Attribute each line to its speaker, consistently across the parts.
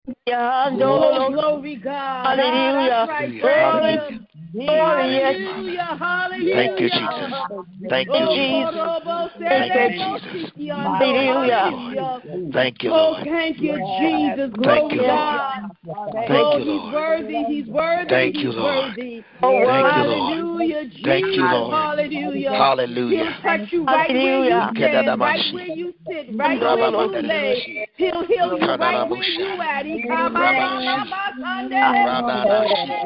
Speaker 1: Oh, glory, God.
Speaker 2: Hallelujah.
Speaker 1: That's right. Praise
Speaker 2: Glory.
Speaker 1: Him.
Speaker 2: Glory. Yes.
Speaker 1: Hallelujah.
Speaker 3: Thank you, Jesus.
Speaker 1: Hallelujah.
Speaker 3: Thank you,
Speaker 1: Oh,
Speaker 3: Jesus.
Speaker 2: Jesus.
Speaker 1: Korobo
Speaker 2: Thank
Speaker 3: Thank you,
Speaker 2: you.
Speaker 1: Serebo
Speaker 3: Jesus.
Speaker 1: Sikiando.
Speaker 3: Thank you,
Speaker 2: Hallelujah.
Speaker 3: Lord.
Speaker 1: Hallelujah.
Speaker 3: Thank you,
Speaker 1: Oh,
Speaker 3: Lord.
Speaker 1: thank you, Jesus.
Speaker 3: Thank you,
Speaker 1: Glory,
Speaker 2: Yes.
Speaker 3: Lord.
Speaker 1: God.
Speaker 3: Thank
Speaker 1: Oh,
Speaker 3: you,
Speaker 1: He's
Speaker 3: Lord.
Speaker 1: worthy. He's worthy.
Speaker 3: Thank you,
Speaker 1: He's
Speaker 3: Lord.
Speaker 1: worthy.
Speaker 2: Oh,
Speaker 3: Thank you,
Speaker 2: word.
Speaker 3: Lord.
Speaker 1: Hallelujah,
Speaker 3: Thank you,
Speaker 1: Jesus.
Speaker 3: Lord.
Speaker 1: Hallelujah. He'll
Speaker 3: Hallelujah.
Speaker 1: touch you right where you
Speaker 2: Hallelujah.
Speaker 1: stand, right
Speaker 3: Ikedadamashi.
Speaker 1: where you sit, right where you lay.
Speaker 3: Rababandadadashi.
Speaker 1: He'll heal you right where
Speaker 3: Ikananabusha.
Speaker 1: you at.
Speaker 3: Rabashi. Rananashi.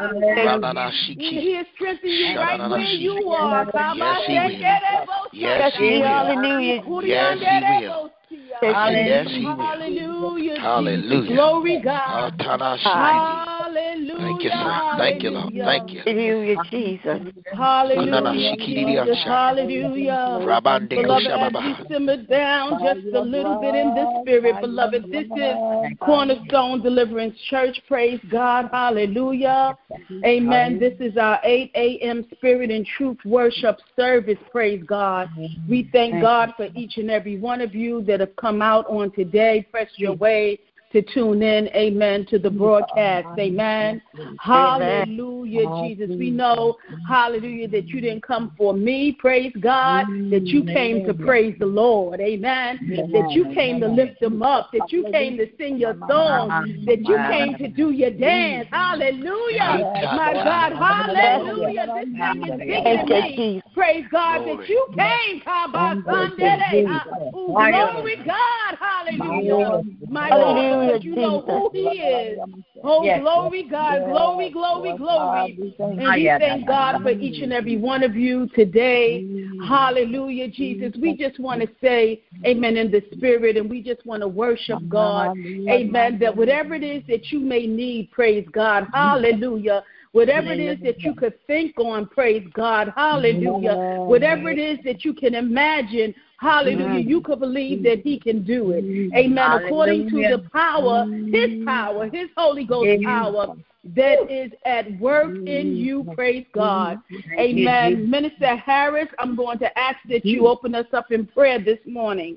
Speaker 3: Rananashiki.
Speaker 1: He'll strengthen you right where
Speaker 3: Shanananashi.
Speaker 1: you are.
Speaker 3: Yes, He will. Yes,
Speaker 2: Yes,
Speaker 3: He will.
Speaker 2: hallelujah.
Speaker 3: Yes, He will.
Speaker 2: Yes,
Speaker 3: Yes, He will.
Speaker 1: Hallelujah, Jesus.
Speaker 3: Hallelujah.
Speaker 1: Glory, God.
Speaker 2: God.
Speaker 3: Atanashikidi. Thank you,
Speaker 1: Hallelujah,
Speaker 3: sir. Thank you, Lord.
Speaker 1: hallelujah.
Speaker 3: Thank you.
Speaker 2: Hallelujah, Jesus.
Speaker 1: Hallelujah, Jesus.
Speaker 3: Ananashikidi.
Speaker 1: Hallelujah.
Speaker 3: Rabande
Speaker 1: Beloved, as we
Speaker 3: Kushababa.
Speaker 1: simmer down just a little bit in the spirit, beloved, this is Cornerstone Deliverance Church. Praise God. Hallelujah. Amen. This is our 8 a.m. Spirit and Truth Worship service. Praise God. We thank God for each and every one of you that have come out on today. Press your way to tune in, amen, to the broadcast, amen. Hallelujah, Jesus. We know, hallelujah, that you didn't come for me, praise God, that you came to praise the Lord, amen, that you came to lift them up, that you came to sing your song, that you came to do your dance, hallelujah, my God, hallelujah, this thing is bigger
Speaker 2: Thank
Speaker 1: than
Speaker 2: you,
Speaker 1: me,
Speaker 2: Jesus.
Speaker 1: praise God, that
Speaker 3: Glory.
Speaker 1: you came, Sunday, glory God, hallelujah, my God,
Speaker 2: Hallelujah,
Speaker 1: because you know
Speaker 2: Jesus.
Speaker 1: who He is. Oh, glory, God, glory, glory, glory. And we thank God for each and every one of you today. Hallelujah, Jesus. We just want to say amen in the spirit, and we just want to worship God. Amen. That whatever it is that you may need, praise God. Hallelujah. Whatever it is that you could think on, praise God. Hallelujah. Whatever it is that you can imagine, hallelujah, you could believe that He can do it. Amen. According to the power, His Holy Ghost power that is at work in you, praise God. Amen. Minister Harris, I'm going to ask that you open us up in prayer this morning.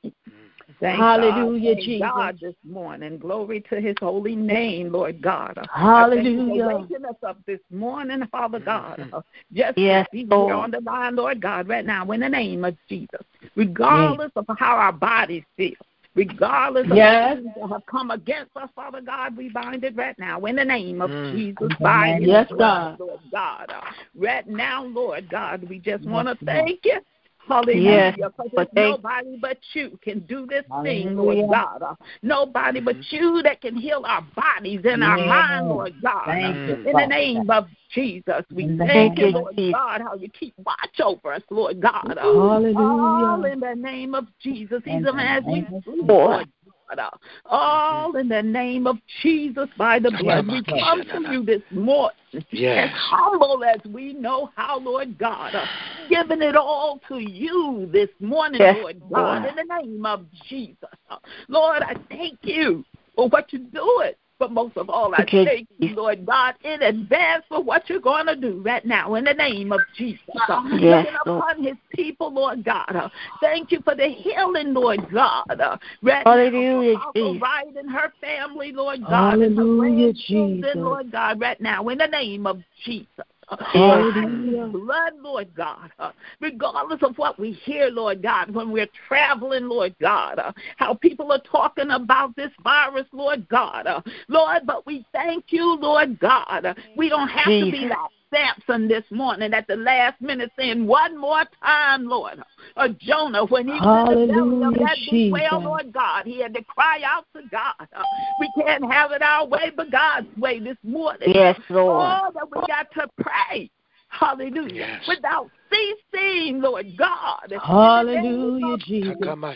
Speaker 1: Hallelujah, Jesus.
Speaker 4: God this morning. Glory to His holy name, Lord God.
Speaker 1: Hallelujah.
Speaker 4: For waking us up this morning, Father God. Just
Speaker 2: Yes,
Speaker 4: to be
Speaker 2: Lord.
Speaker 4: here on the line, Lord God, right now, in the name of Jesus. Regardless of how our bodies feel. Regardless of things that have come against us, Father God, we bind it right now in the name of Jesus. By His blood, Lord God. Right now, Lord God, we just want to thank you. Hallelujah. Because it's nobody but you can do this thing, Lord God. Nobody but you that can heal our bodies and our mind, Lord God. In the name of Jesus, we thank you, Lord God, how you keep watch over us, Lord God.
Speaker 1: Hallelujah.
Speaker 4: All in the name of Jesus, even as we sleep, Lord God. All in the name of Jesus, by the blood, we come to you this morning. As humble as we know how, Lord God, giving it all to you this morning, Lord God, in the name of Jesus. Lord, I thank you for what you're doing. But most of all, I thank you, Lord God, in advance for what you're going to do right now in the name of Jesus. Looking upon His people, Lord God. Thank you for the healing, Lord God. Right
Speaker 2: Hallelujah,
Speaker 4: now,
Speaker 2: Jesus.
Speaker 4: right in her family, Lord God.
Speaker 1: Hallelujah, Jesus.
Speaker 4: Lord God, right now in the name of Jesus.
Speaker 1: Hallelujah.
Speaker 4: Blood, Lord God, regardless of what we hear, Lord God, when we're traveling, Lord God, how people are talking about this virus, Lord God, Lord, but we thank you, Lord God. We don't have to be like Samson this morning at the last minute saying one more time, Lord. Jonah, when he was in the belly of that big whale, Lord God, he had to cry out to God. We can't have it our way, but God's way this morning.
Speaker 2: Yes, Lord.
Speaker 4: Oh, that we got to pray. Hallelujah. Without ceasing, Lord God.
Speaker 1: Hallelujah, Jesus.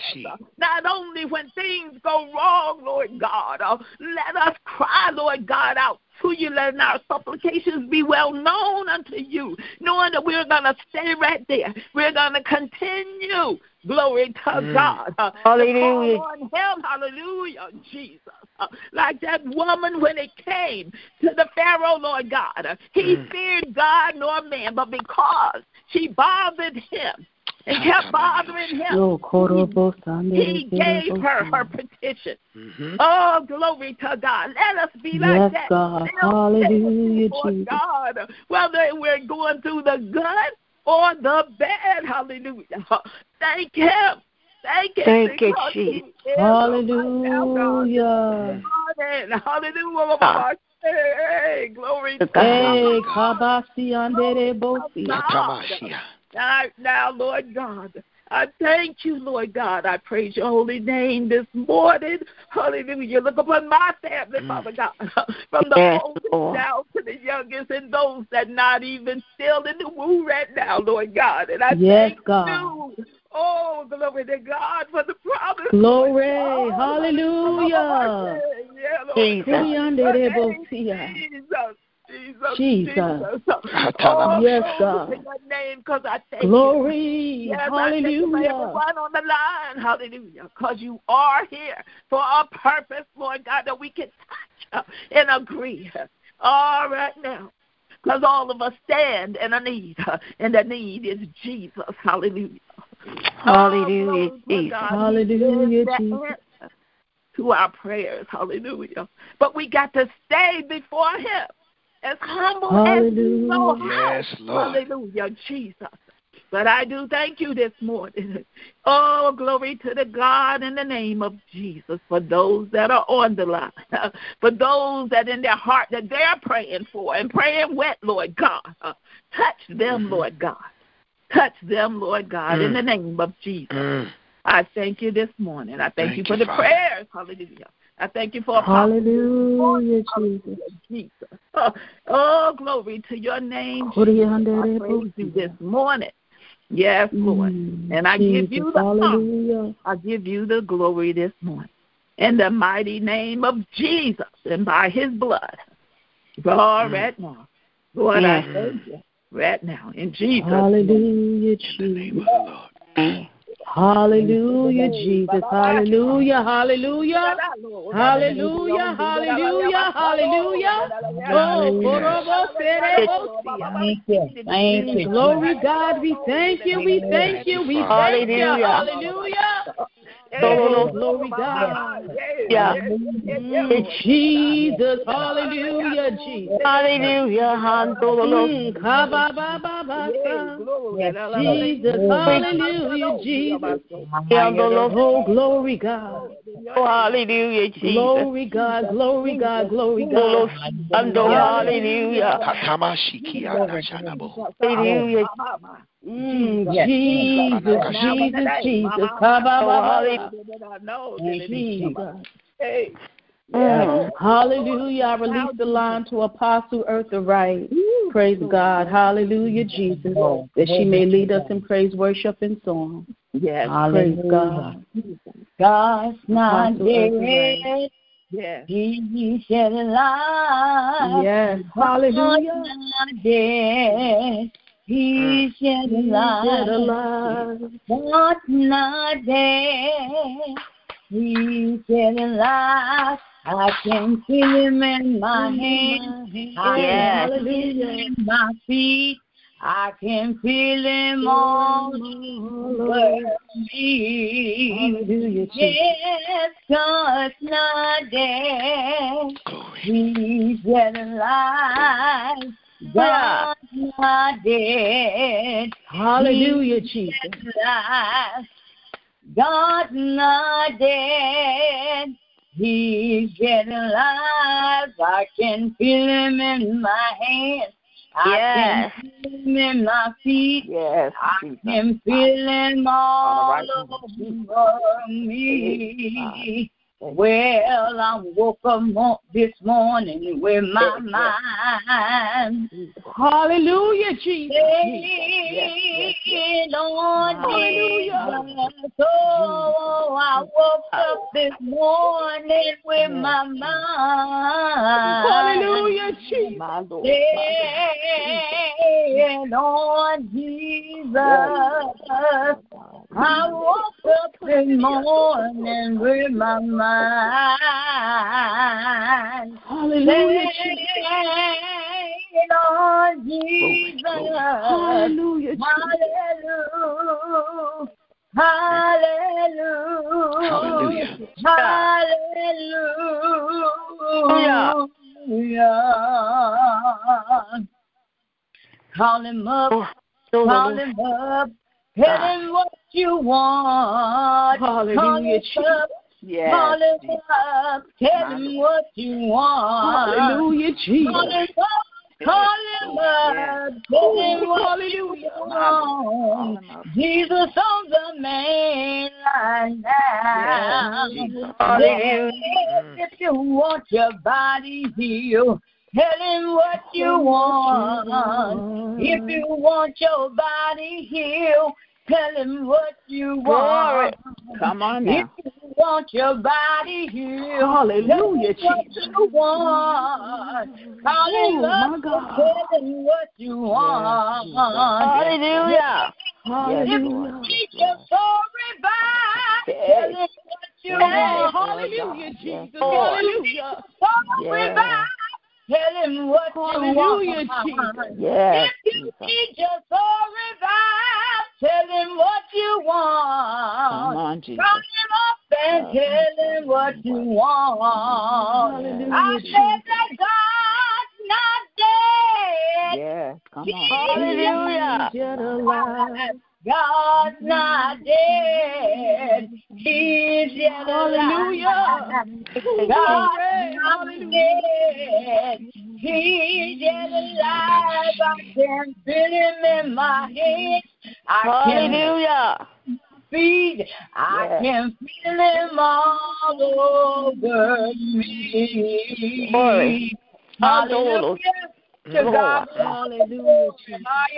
Speaker 4: Not only when things go wrong, Lord God, let us cry, Lord God, out to you, letting our supplications be well known unto you, knowing that we're going to stay right there. We're going to continue. Glory to God.
Speaker 2: Hallelujah.
Speaker 4: To call on Him. Hallelujah, Jesus. Like that woman when it came to the Pharaoh, Lord God. He feared God nor man, but because she bothered him, and kept bothering him. He gave her petition.
Speaker 3: Mm-hmm.
Speaker 4: Oh, glory to God. Let us be like that.
Speaker 1: God. Hallelujah, Jesus.
Speaker 4: God, whether we're going through the good or the bad. Hallelujah. Thank him. Thank you,
Speaker 2: Jesus.
Speaker 1: Hallelujah.
Speaker 4: Hallelujah. Hey, glory to God. Now, Lord God, I thank you, Lord God. I praise your holy name this morning. Hallelujah. Look upon my family, Father God, from the oldest down to the youngest, and those that not even still in the womb right now, Lord God. And I thank you. Oh, glory to God for the promise.
Speaker 1: Glory. Hallelujah. Jesus.
Speaker 4: Oh,
Speaker 1: yes, God.
Speaker 4: Your name, because I thank
Speaker 1: glory.
Speaker 4: you. Yes,
Speaker 1: hallelujah.
Speaker 4: I thank you for everyone on the line. Hallelujah. Because you are here for a purpose, Lord God, that we can touch and agree. All right now. Because all of us stand in a need, and the need is Jesus. Hallelujah.
Speaker 2: Hallelujah, Jesus.
Speaker 1: Hallelujah, Jesus.
Speaker 4: To our prayers. Hallelujah. But we got to stay before him as humble as we know how.
Speaker 3: Yes, Lord.
Speaker 4: Hallelujah, Jesus. But I do thank you this morning. Oh, glory to the God in the name of Jesus for those that are on the line, for those that in their heart that they're praying for and praying with, Lord God. Touch them, Lord God. Touch them, Lord God, in the name of Jesus. I thank you this morning. I thank you for the prayers. Hallelujah. I thank you for
Speaker 1: hallelujah,
Speaker 4: Jesus. Oh, glory to your name, Jesus. I praise you this morning. Yes, Lord. And I give you the honor. I give you the glory this morning. In the mighty name of Jesus and by his blood. God, right now. Lord, I thank you right now. In Jesus'
Speaker 1: hallelujah, Jesus.
Speaker 3: In the name of the Lord.
Speaker 1: Hallelujah, Jesus. Hallelujah, hallelujah. Hallelujah, hallelujah, hallelujah.
Speaker 5: Thank you.
Speaker 1: Glory, God, we thank you, we thank you, we thank you. Hallelujah. Oh, glory, God. Jesus, hallelujah, Jesus.
Speaker 2: Hallelujah.
Speaker 1: Jesus, hallelujah, Jesus. Oh, glory, God.
Speaker 2: Oh, hallelujah, Jesus.
Speaker 1: Glory, God, glory, God, glory, God.
Speaker 2: Hallelujah. Hallelujah.
Speaker 1: Jesus, Jesus. Hallelujah. I release the line to Apostle Eartha Wright. Praise God. Hallelujah, Jesus. That she may lead us in praise, worship, and song.
Speaker 4: Yes.
Speaker 1: Praise God.
Speaker 5: God's not dead.
Speaker 4: Yes.
Speaker 5: He's still alive.
Speaker 1: Yes. Hallelujah.
Speaker 5: God's not dead. He's still alive. God's not dead. He's still alive. I can feel him in my hands. I can feel him in my feet. I can feel him all over me. Yes, God's not dead. He's yet alive. God's not dead.
Speaker 1: Hallelujah, Jesus.
Speaker 5: God's not dead. He's yet alive. I can feel him in my hands. I can feel him in my feet.
Speaker 4: Yes,
Speaker 5: I can feel him all over me. Well, I woke up this morning with my mind.
Speaker 1: Hallelujah, Jesus.
Speaker 5: Hallelujah. So I woke up this morning with my mind.
Speaker 1: Hallelujah, Jesus.
Speaker 5: Lord Jesus. I woke up this morning with my mind.
Speaker 1: Hallelujah,
Speaker 5: Lord Jesus.
Speaker 1: Hallelujah,
Speaker 5: Hallelujah. Call him up. Call him up. Tell him what you want.
Speaker 1: Hallelujah, Jesus.
Speaker 4: Yes.
Speaker 5: Call him up. Tell him what you want.
Speaker 1: Hallelujah, Jesus.
Speaker 5: Call him up. Call him up. Tell him what you want. Jesus on the main line now. If you want your body healed, tell him what you want. If you want your body healed, tell him what you want.
Speaker 4: Come on now.
Speaker 5: If you want your body healed,
Speaker 1: Hallelujah,
Speaker 5: tell him
Speaker 1: Jesus.
Speaker 5: what you want. Call him up, tell him what you want.
Speaker 2: Hallelujah.
Speaker 5: If you need your story back, tell him what you want.
Speaker 1: Hallelujah, Jesus. Hallelujah.
Speaker 5: Story back. Tell him what
Speaker 1: Hallelujah,
Speaker 5: you want.
Speaker 1: Jesus.
Speaker 2: Yes.
Speaker 5: If you need your story back, tell him what you want.
Speaker 4: Come on, Jesus.
Speaker 5: Call him up and tell him what you want.
Speaker 1: Hallelujah,
Speaker 5: I said that God's not dead.
Speaker 4: Yes, come on.
Speaker 2: Hallelujah.
Speaker 1: Yet alive.
Speaker 5: God's not dead. He's yet alive. God's not dead. He's yet alive. I can feel him in my hands.
Speaker 2: Hallelujah.
Speaker 5: Feet. I can feel him all over me.
Speaker 2: Glory.
Speaker 5: Hallelujah. To God.
Speaker 1: Hallelujah, Jesus.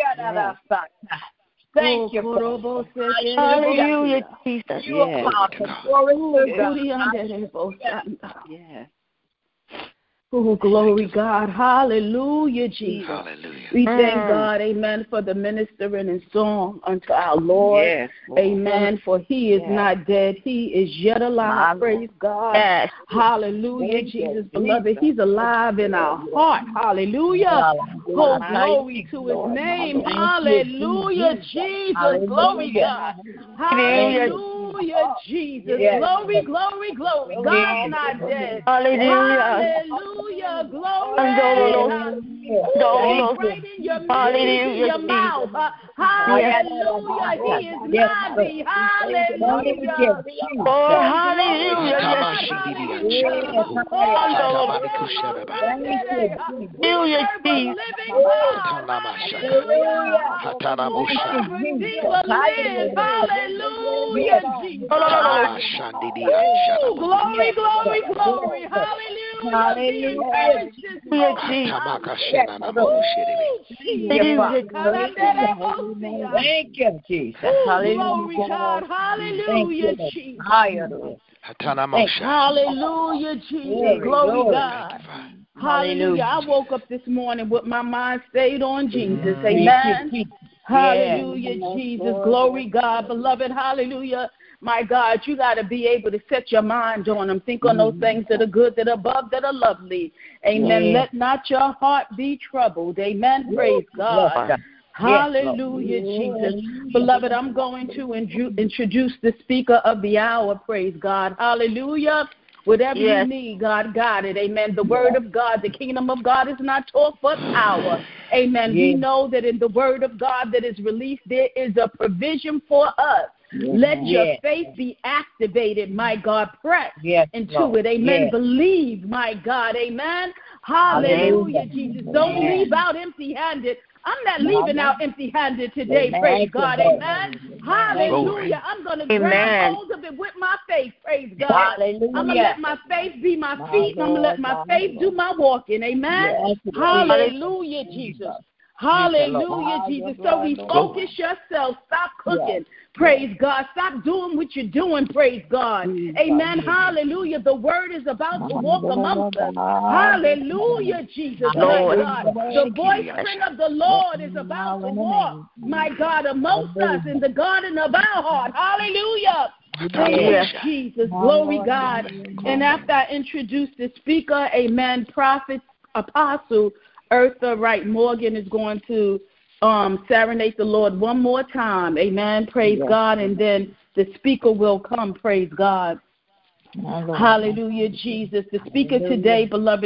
Speaker 5: Thank you.
Speaker 2: Hallelujah, Jesus.
Speaker 5: You are awesome. Glory to God.
Speaker 4: Yes.
Speaker 1: Oh, glory, God. Hallelujah, Jesus.
Speaker 3: Hallelujah.
Speaker 1: We thank God, amen, for the ministering and song unto our Lord.
Speaker 4: Yes, Lord.
Speaker 1: Amen, for he is not dead. He is yet alive. Praise God.
Speaker 2: Yes.
Speaker 1: Hallelujah, Jesus, beloved. He's alive in our heart. Hallelujah. Oh, glory to his name. Hallelujah, Jesus. Glory, God. Hallelujah, Jesus. Glory, glory, glory. God's not dead.
Speaker 2: Hallelujah.
Speaker 1: Hallelujah. Glory.
Speaker 2: Hallelujah.
Speaker 1: Right in your mouth. Hallelujah. He is mighty. Hallelujah.
Speaker 2: Oh, hallelujah. Hallelujah, Jesus.
Speaker 1: Hallelujah, Jesus. Glory, glory, glory. Hallelujah.
Speaker 5: Thank you, Jesus.
Speaker 1: Glory, God. Hallelujah, Jesus. Hallelujah, Jesus. Glory, God. Hallelujah. I woke up this morning with my mind stayed on Jesus. Amen. Hallelujah, Jesus. Glory, God. Beloved, hallelujah. My God, you got to be able to set your mind on them. Think on those things that are good, that are above, that are lovely. Amen. Let not your heart be troubled. Amen. Praise God. Hallelujah, Jesus. Beloved, I'm going to introduce the speaker of the hour. Praise God. Hallelujah. Whatever you need, God got it. Amen. The word of God, the kingdom of God is not talk but power. Amen. We know that in the word of God that is released, there is a provision for us. Let your faith be activated, my God. Press into it. Amen. Believe, my God. Amen. Hallelujah, Jesus. Don't leave out empty-handed. I'm not leaving out empty-handed today, praise God, amen. Hallelujah. I'm going to grab hold of it with my faith, praise God. I'm going to let my faith be my feet, and I'm going to let my faith do my walking, amen. Hallelujah, Jesus. Hallelujah, Jesus. So refocus yourself. Stop cooking. Praise God. Stop doing what you're doing. Praise God. Amen. Hallelujah. The word is about to walk amongst us. Hallelujah, Jesus. My God. The boyfriend of the Lord is about to walk, my God, amongst us in the garden of our heart. Hallelujah. Praise Jesus. Glory, God. And after I introduce the speaker, amen, prophet, apostle, Eartha Wright Morgan is going to serenade the Lord one more time. Amen. Praise God. And then the speaker will come. Praise God. Hallelujah, Jesus. The speaker today, beloved, is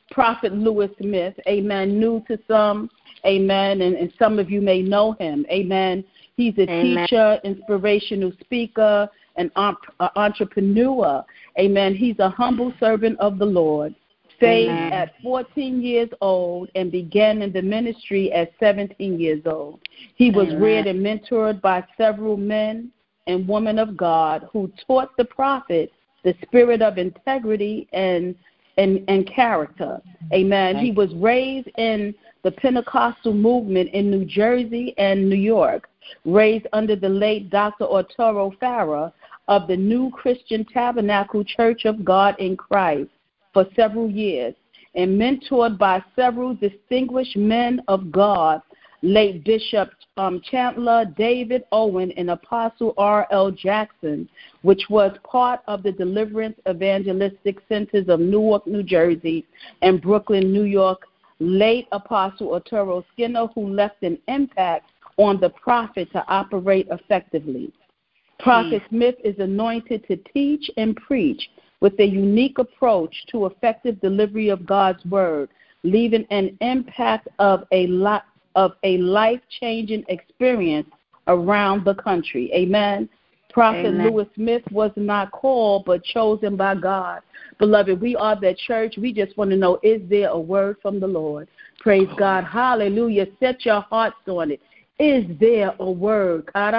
Speaker 1: Prophet Louis Smith, amen, new to some, amen, and some of you may know him, amen. He's a teacher, inspirational speaker, an entrepreneur, amen. He's a humble servant of the Lord, saved at 14 years old and began in the ministry at 17 years old. He was reared and mentored by several men and women of God who taught the prophet the spirit of integrity and character. Amen. He was raised in the Pentecostal movement in New Jersey and New York, raised under the late Dr. Arturo Farah of the New Christian Tabernacle Church of God in Christ for several years, and mentored by several distinguished men of God, late Bishop Chandler David Owen and Apostle R.L. Jackson, which was part of the Deliverance Evangelistic Centers of Newark, New Jersey, and Brooklyn, New York, late Apostle Arturo Skinner, who left an impact on the prophet to operate effectively. Prophet Smith is anointed to teach and preach with a unique approach to effective delivery of God's word, leaving an impact of a life-changing experience around the country. Amen. Prophet Louis Smith was not called but chosen by God. Beloved, we are the church. We just want to know, is there a word from the Lord? Praise God. Hallelujah. Set your hearts on it. Is there a word from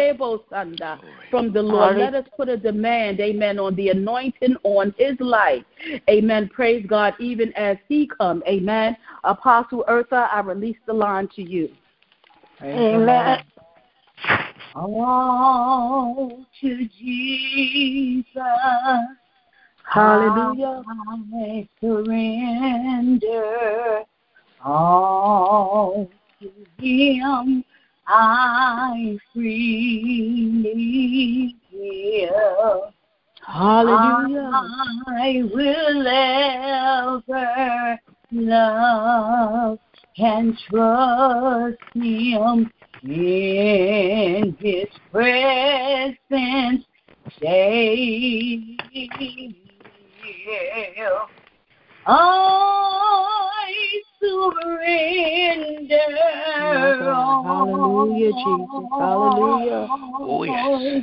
Speaker 1: the Lord? Let us put a demand, amen, on the anointing on his life. Amen. Praise God, even as he come. Amen. Apostle Eartha, I release the line to you.
Speaker 5: Amen. All to Jesus.
Speaker 1: Hallelujah.
Speaker 5: I surrender all to him. I freely give.
Speaker 1: Hallelujah.
Speaker 5: I will ever love and trust him in his presence daily. I surrender.
Speaker 1: Hallelujah, Jesus. Hallelujah.
Speaker 3: Oh, yes.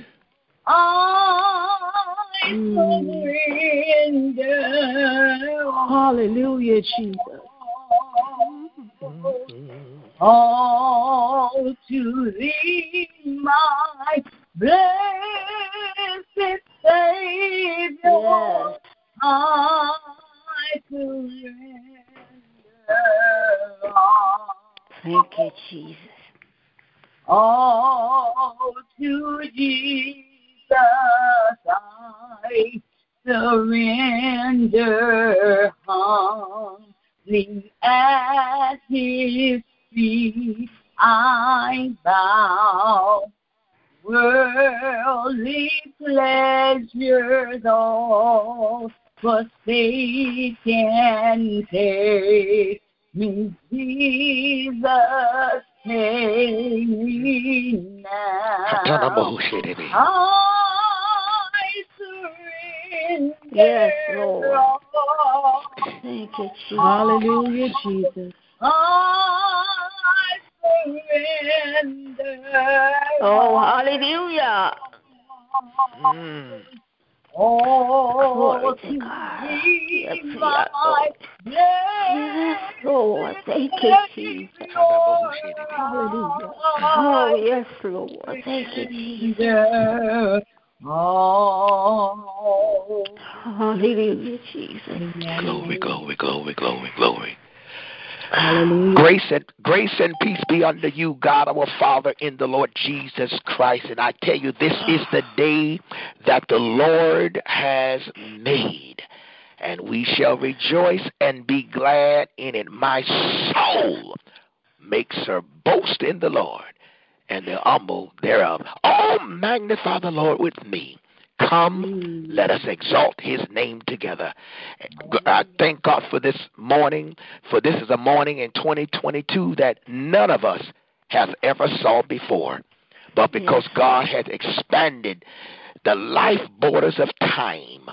Speaker 5: I surrender.
Speaker 1: Hallelujah, Jesus.
Speaker 5: All to thee, my blessed Savior.
Speaker 2: Yes.
Speaker 5: I surrender.
Speaker 2: Thank you, Jesus.
Speaker 5: All to Jesus I surrender, humbly at his feet I bow. Worldly pleasures all forsake and take me, Jesus, take me now. I surrender.
Speaker 2: Yes, Lord. Thank you, Jesus.
Speaker 1: Hallelujah, Jesus.
Speaker 5: I surrender.
Speaker 2: Oh, hallelujah.
Speaker 5: Oh,
Speaker 2: glory to God. Yes,
Speaker 5: yes,
Speaker 2: Lord. Thank you, Jesus.
Speaker 1: Hallelujah.
Speaker 2: Oh, yes, Lord. Thank you, Jesus.
Speaker 5: Oh,
Speaker 2: hallelujah, Jesus.
Speaker 3: Glory, glory, glory, glory, glory.
Speaker 1: Hallelujah.
Speaker 3: Grace and peace be unto you, God our Father, in the Lord Jesus Christ. And I tell you, this is the day that the Lord has made, and we shall rejoice and be glad in it. My soul makes her boast in the Lord, and the humble thereof. Oh, magnify the Lord with me. Come, let us exalt his name together. I thank God for this morning, for this is a morning in 2022 that none of us has ever saw before. But because God has expanded the life borders of time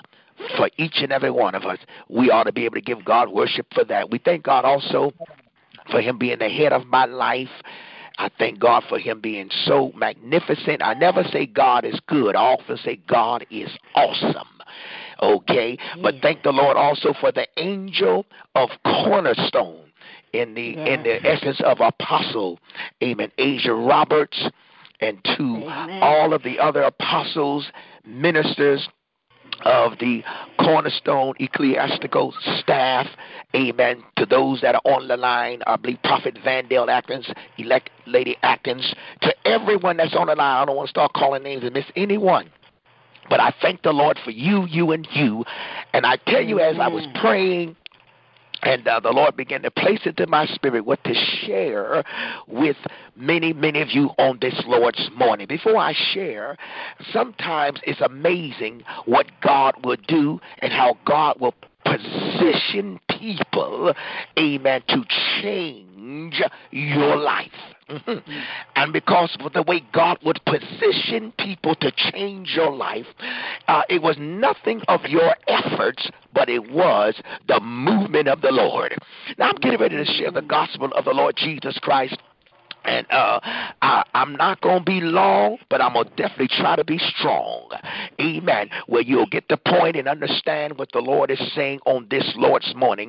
Speaker 3: for each and every one of us. We ought to be able to give God worship for that. We thank God also for him being the head of my life. I thank God for him being so magnificent. I never say God is good. I often say God is awesome. Okay? But thank the Lord also for the angel of Cornerstone in the essence of Apostle, amen, Asia Roberts, and to all of the other apostles, ministers of the Cornerstone ecclesiastical staff, amen, to those that are on the line, I believe Prophet Vandale Atkins, elect Lady Atkins, to everyone that's on the line. I don't want to start calling names and miss anyone, but I thank the Lord for you, and you, and I tell you, as I was praying, and the Lord began to place it in my spirit what to share with many of you on this Lord's morning. Before I share, sometimes it's amazing what God will do and how God will position people, amen, to change your life. And because of the way God would position people to change your life, it was nothing of your efforts, but it was the movement of the Lord. Now I'm getting ready to share the gospel of the Lord Jesus Christ. And I'm not going to be long, but I'm going to definitely try to be strong. Amen. Where you'll get the point and understand what the Lord is saying on this Lord's morning.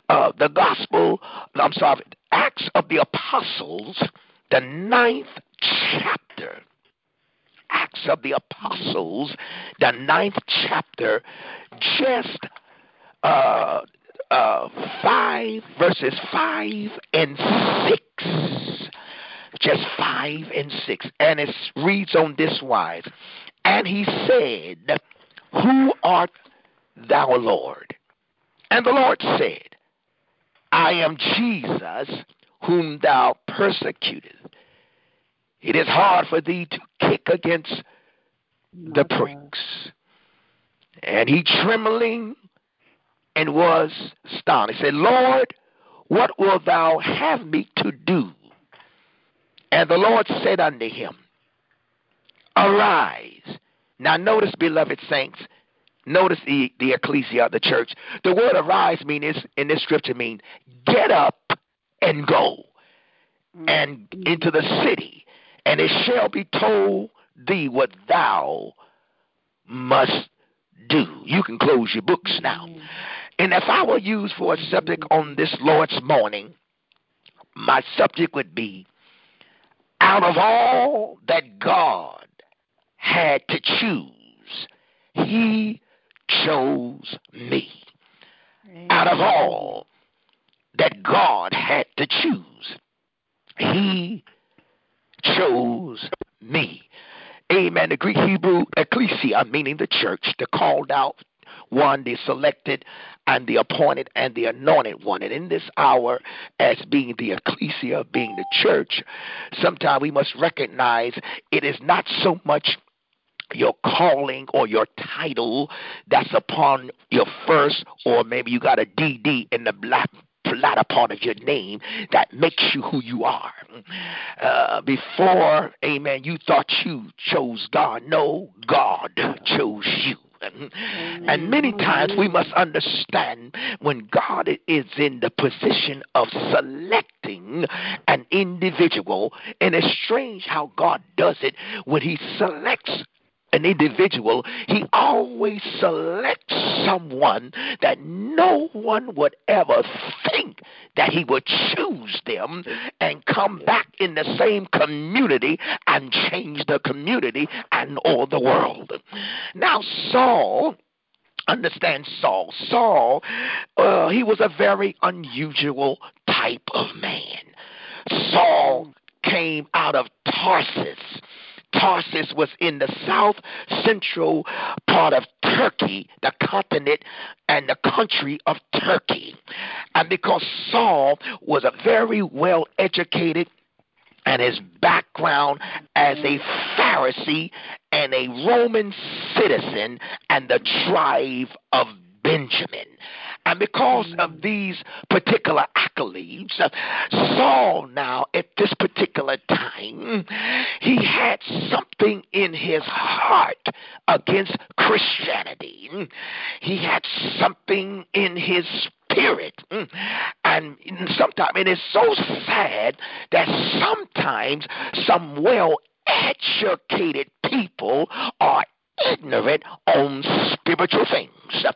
Speaker 3: Acts of the Apostles, the 9th chapter. Acts of the Apostles, the 9th chapter, just verses 5 and 6. Just 5 and 6. And it reads on this wise. And he said, Who art thou, Lord? And the Lord said, I am Jesus, whom thou persecutest. It is hard for thee to kick against the pricks. And he trembling and was astonished. He said, Lord, what wilt thou have me to do? And the Lord said unto him, Arise. Now notice, beloved saints, notice the ecclesia, the church. The word arise means in this scripture means get up and go and into the city, and it shall be told thee what thou must do. You can close your books now. And if I were used for a subject on this Lord's morning, my subject would be, out of all that God had to choose, he chose me. Out of all that God had to choose, he chose me. Amen. The Greek Hebrew ecclesia, meaning the church, the called out one, the selected, and the appointed, and the anointed one. And in this hour, as being the ecclesia, being the church, sometimes we must recognize it is not so much your calling or your title that's upon your first, or maybe you got a DD in the latter part of your name that makes you who you are. Before, amen, you thought you chose God. No, God chose you. And many times we must understand when God is in the position of selecting an individual, and it's strange how God does it. When he selects an individual, he always selects someone that no one would ever think that he would choose them and come back in the same community and change the community and all the world. Now Saul, understand Saul. Saul, he was a very unusual type of man. Saul came out of Tarsus. Tarsus was in the south central part of Turkey, the continent and the country of Turkey. And because Saul was a very well educated, and his background as a Pharisee and a Roman citizen and the tribe of Benjamin. And because of these particular accolades, Saul now at this particular time, he had something in his heart against Christianity. He had something in his spirit. And sometimes it is so sad that sometimes some well-educated people are ignorant on spiritual things.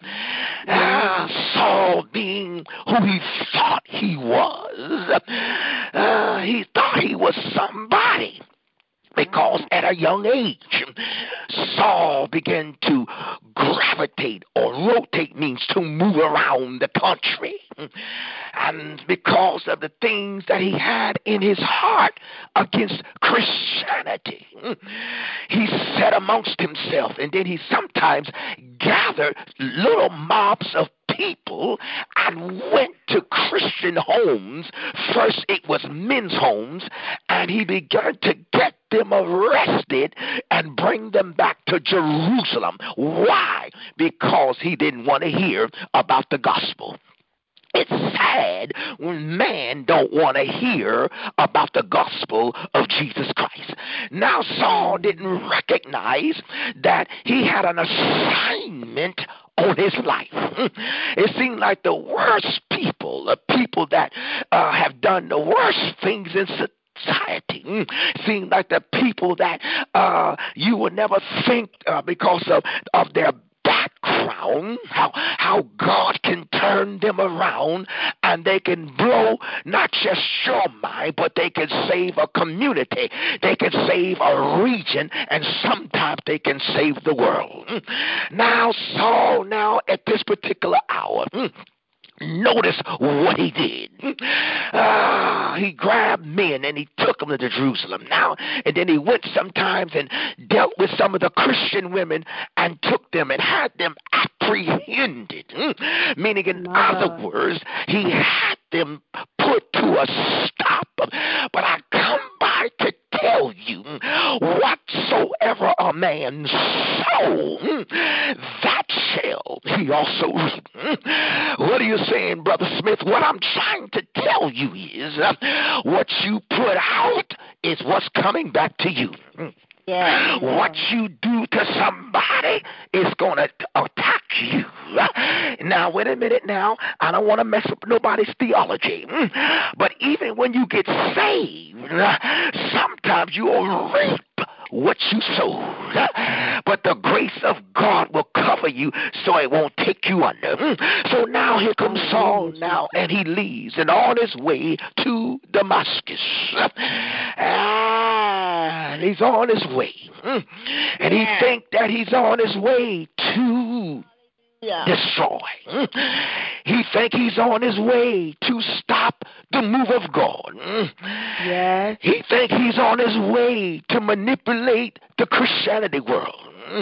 Speaker 3: Saul, being who he thought he was, he thought he was somebody. Because at a young age, Saul began to gravitate, or rotate means to move around the country. And because of the things that he had in his heart against Christianity, he sat amongst himself, and then he sometimes gathered little mobs of people and went to Christian homes. First it was men's homes, and he began to get them arrested and bring them back to Jerusalem. Why? Because he didn't want to hear about the gospel. It's sad when man don't want to hear about the gospel of Jesus Christ. Now Saul didn't recognize that he had an assignment on his life. It seemed like the worst people, the people that have done the worst things in society, seem like the people that you would never think because of their background, how God can turn them around, and they can blow not just your mind, but they can save a community, they can save a region, and sometimes they can save the world. Now Saul, now at this particular hour, notice what he did. He grabbed men and he took them to Jerusalem now, and then he went sometimes and dealt with some of the Christian women and took them and had them apprehended. Meaning, in other words, he had them put to a stop. But I come by to tell you, whatsoever a man sow, that shall he also reap. What are you saying, Brother Smith? What I'm trying to tell you is what you put out is what's coming back to you.
Speaker 5: Yeah.
Speaker 3: What you do to somebody is going to attack you. Now, wait a minute now. I don't want to mess up nobody's theology. But even when you get saved, sometimes you will reap what you sowed. But the grace of God will cover you so it won't take you under. So now here comes Saul now, and he leaves and on his way to Damascus. And he's on his way. And he think that he's on his way to destroy. He think he's on his way to stop the move of God.
Speaker 1: Yes.
Speaker 3: He think he's on his way to manipulate the Christianity world.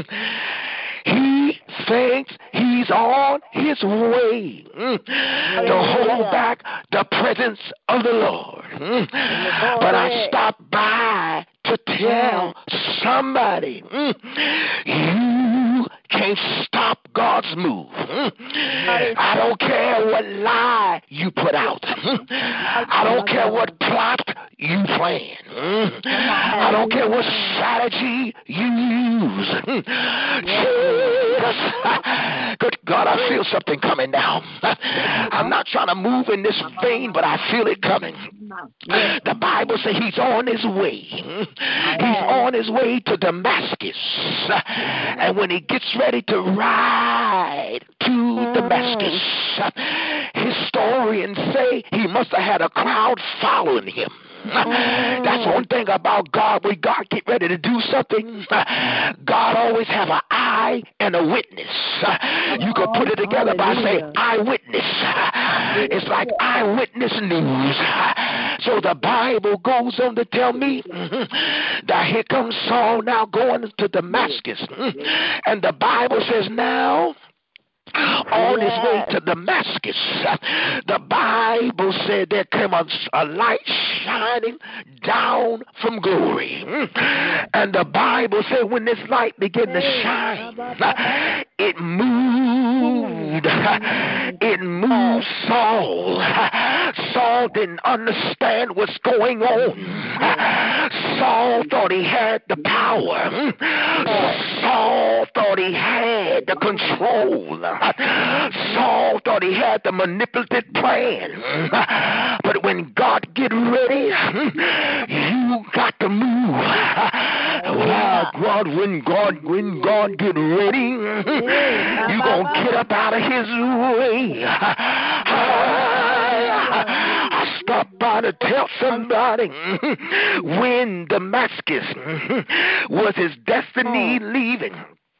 Speaker 3: He thinks he's on his way to hold back the presence of the Lord. But I stopped by to tell somebody, you can't stop God's move. I don't care what lie you put out. I don't care what plot you plan. I don't care what strategy you use. Jesus. Good God, I feel something coming now. I'm not trying to move in this vein, but I feel it coming. The Bible says he's on his way. He's on his way to Damascus. And when he gets ready to ride to Damascus, historians say he must have had a crowd following him. That's one thing about God. When God get ready to do something, God always have an eye and a witness. You can put it together by saying eyewitness. It's like eyewitness news. So the Bible goes on to tell me that here comes Saul now going to Damascus. And the Bible says now, on his way to Damascus, the Bible said there came a light shining down from glory. And the Bible said when this light began to shine, it moved. It moved Saul. Saul didn't understand what's going on. Saul thought he had the power. Saul thought he had the control. Saul thought he had the manipulative plan. But when God get ready, you got to move. God, when God get ready, you gonna get up out of his way. I stopped by to tell somebody when Damascus was his destiny leaving.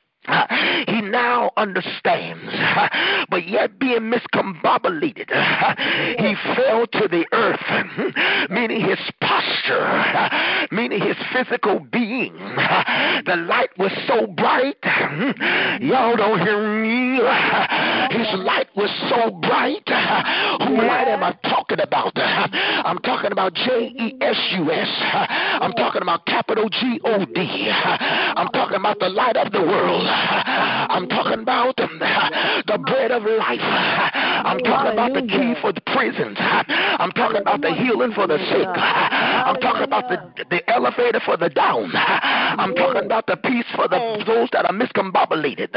Speaker 3: He now understands, but yet being miscombobulated, he fell to the earth, meaning his posture, meaning his physical being. The light was so bright, y'all don't hear me. His light was so bright. Who light am I talking about? I'm talking about Jesus. I'm talking about capital God. I'm talking about the light of the world. I'm talking about the bread of life. I'm talking about the key for the prisons. I'm talking about the healing for the sick. I'm talking about the elevator for the down. I'm talking about the peace for those that are miscombobulated.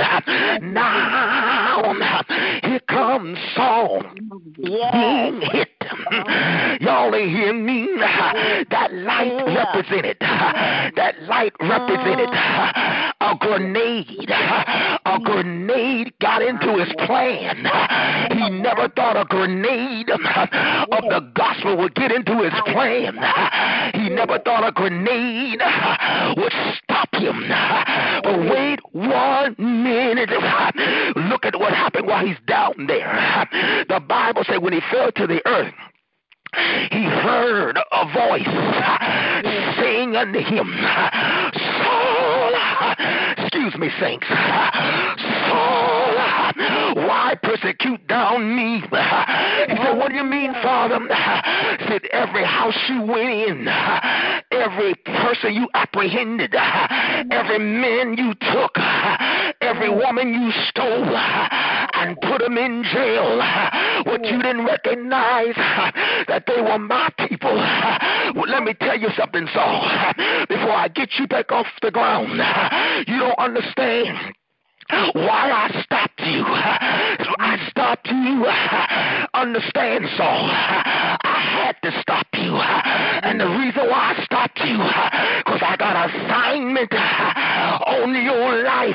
Speaker 3: Now, here comes Saul being hit. Y'all ain't hear me. That light represented. That light represented a grenade. A grenade got into his plan. He never thought a grenade of the gospel would get into his plan. He never thought a grenade would stop him. But wait 1 minute. Look at what happened while he's down there. The Bible said when he fell to the earth, he heard a voice saying unto him, Saul, excuse me, saints, Saul, why persecute thou me? He said, what do you mean, Father? He said, every house you went in, every person you apprehended, every man you took, every woman you stole, and put them in jail. What you didn't recognize that they were my people. Well, let me tell you something, Saul. Before I get you back off the ground, you don't understand why I stopped you. I stopped you. Understand, Saul. I had to stop you. And the reason why I stopped you, because I got an assignment on your life.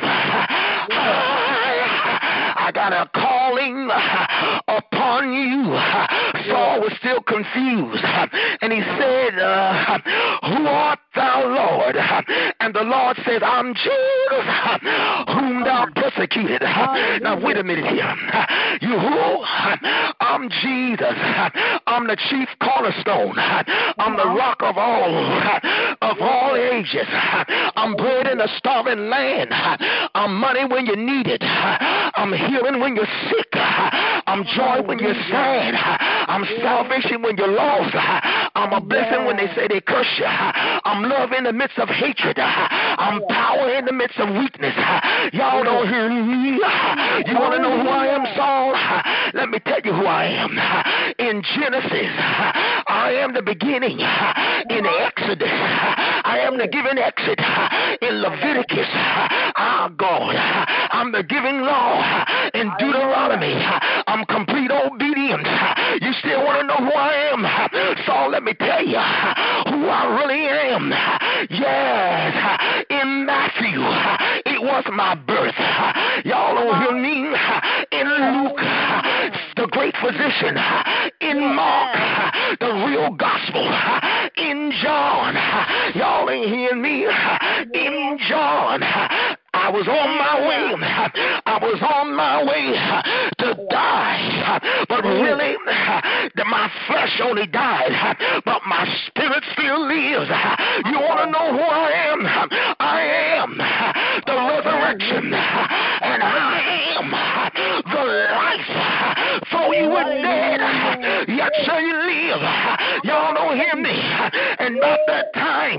Speaker 3: I got a calling upon you. Saul was still confused. And he said, who art thou, Lord? And the Lord said, I'm Jesus, whom thou persecuted. Now, wait a minute here. You who? I'm Jesus. I'm the chief cornerstone. I'm the rock of all ages. I'm bread in a starving land. I'm money when you need it. I'm healing when you're sick. I'm joy when you're sad. I'm salvation when you're lost. I'm a blessing when they say they curse you. I'm love in the midst of hatred. I'm power in the midst of weakness. Y'all don't hear me. You want to know who I am, Saul? Let me tell you who I am. In Genesis, I am the beginning. In Exodus, I am the giving exit. In Leviticus, God, I'm the giving law. In Deuteronomy, I'm complete obedience. You still want to know who I am? So let me tell you who I really am. Yes, in Matthew, it was my birth. Y'all don't hear me? In Luke, the great physician. In Mark, the real gospel. In John, y'all ain't hearing me? In John, I was on my way. I was on my way to die. But really, my flesh only died. But my spirit still lives. You want to know who I am? I am the resurrection. And I am the life. Though you were dead, That's where you live. Y'all don't hear me. And about that time,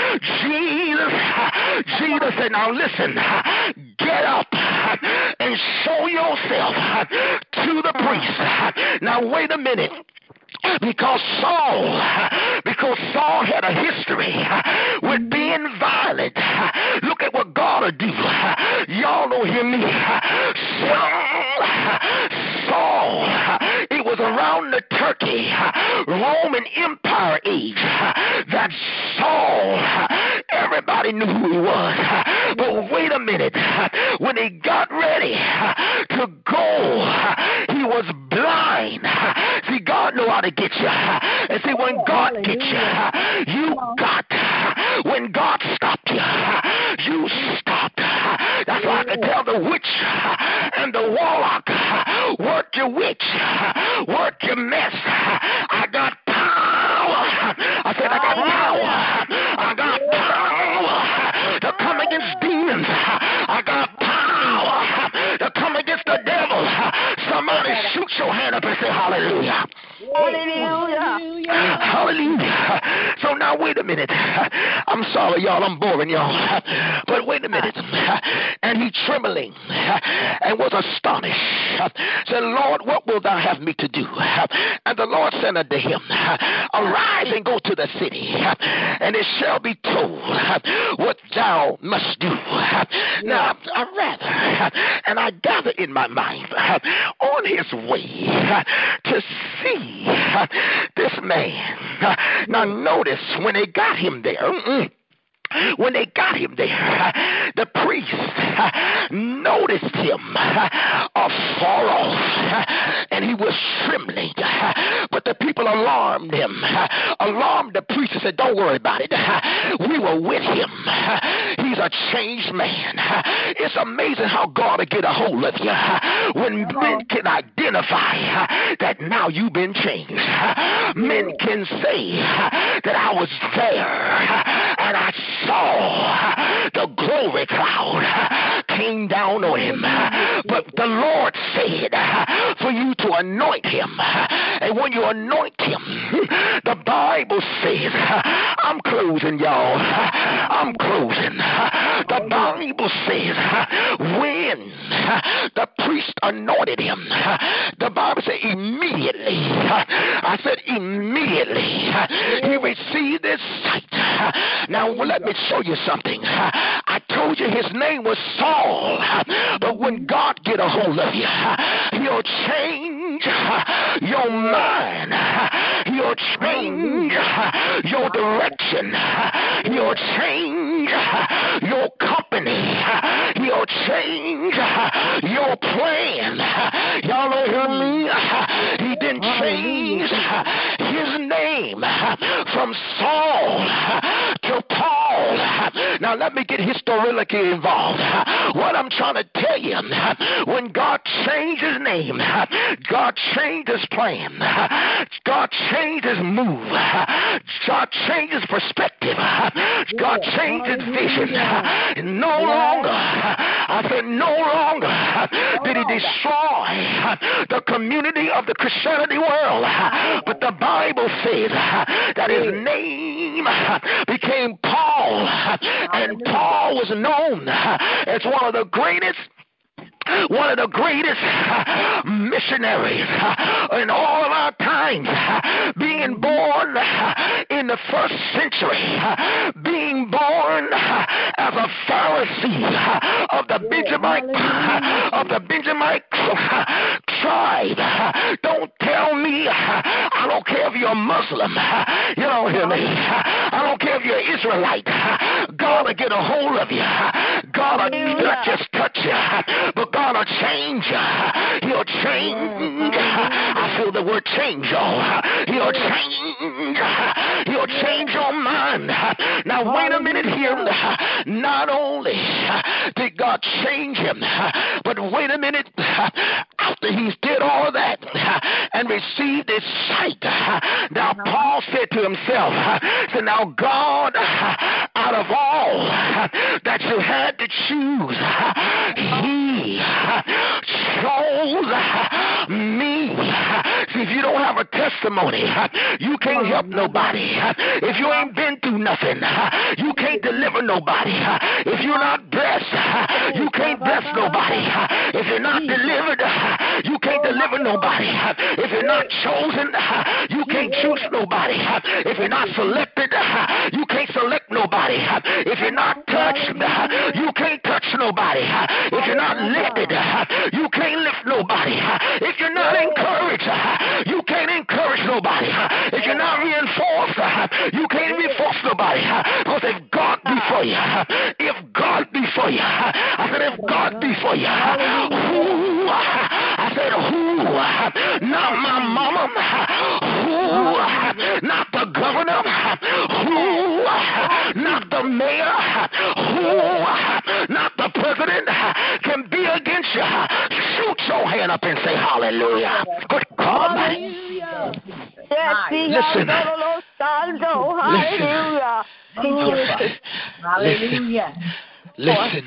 Speaker 3: Jesus said, now listen, get up and show yourself to the priest. Now wait a minute. Because Saul had a history with being violent. Look at what God will do. Y'all don't hear me. Saul, it was around the Turkey Roman Empire age that Saul, everybody knew who he was. But wait a minute, when he got ready to go, he was blind. See, God know how to get you. And see, when God gets you, you got. When God stopped you, you stopped. That's why I can tell the witch and the warlock, work your witch, work your mess. I got power. I said I got power. I got power to come against demons. I got power to come against the devil. Somebody shoot your hand up and say hallelujah. Hallelujah. Hallelujah. So now wait a minute. I'm sorry, y'all. I'm boring y'all. But wait a minute. And he trembling and was astonished. Said, Lord, what wilt thou have me to do? And the Lord said unto him, arise and go to the city, and it shall be told what thou must do. Now, I rather, and I gather in my mind, on his way to see this man. Now notice when they got him there, the priest noticed him afar off, and he was trembling. But the people alarmed him, alarmed the priest and said, don't worry about it. We were with him. He's a changed man. It's amazing how God will get a hold of you when men can identify that now you've been changed. Men can say that I was there and I saw the glory cloud came down on him. But the Lord said for you to anoint him. And when you anoint him, the Bible says, I'm closing, y'all. I'm closing. The Bible says when the priest anointed him, the Bible said immediately. I said immediately he received his sight. Now let me show you something. I told you his name was Saul, but when God get a hold of you, he'll change your mind. He'll change your direction. He'll change your company. He'll change your plan. Y'all don't hear me? He didn't change his name from Saul to Paul. Now let me get historically involved. What I'm trying to tell you, when God changed his name, God changed his plan, God changed his move, God changed his perspective, God changed his vision. No longer, I said no longer did he destroy the community of the Christianity world, but the Bible says that his name became Paul, and Paul was known as one of the greatest missionaries in all of our times, being born in the first century, being born as a Pharisee of the Benjamite tribe. Don't tell me, I don't care if you're a Muslim, you don't hear me, I don't care if you're an Israelite, God will get a hold of you. God will not just touch you, but God will change you. He'll change. I feel the word change, y'all. He'll change your mind. Now wait a minute here. Not only did God change him, but wait a minute, after he's did all of that and received his sight, now Paul said to himself, so now God, out of all that you had to choose, he chose me. See, if you don't have a testimony, you can't help nobody. If you ain't been through nothing, you can't deliver nobody. If you're not blessed, you can't bless nobody. If you're not delivered, you can't deliver nobody. If you're not chosen, you can't choose nobody. If you're not selected, you can't select nobody. If you're not touched, you can't touch nobody. If you're not lifted, you can't lift nobody. If you're not encouraged, you can't encourage nobody. If you're not reinforced, you can't reinforce nobody. Because if God be for you, if God be for you, I said if God be for you, who? I said who? Not my mama. Who? Not the governor. Who? Not the mayor. Who? Not the president can be against you. Shoot your hand up and say hallelujah. Good God, man. Listen.
Speaker 2: Hallelujah.
Speaker 5: Hallelujah.
Speaker 3: Listen.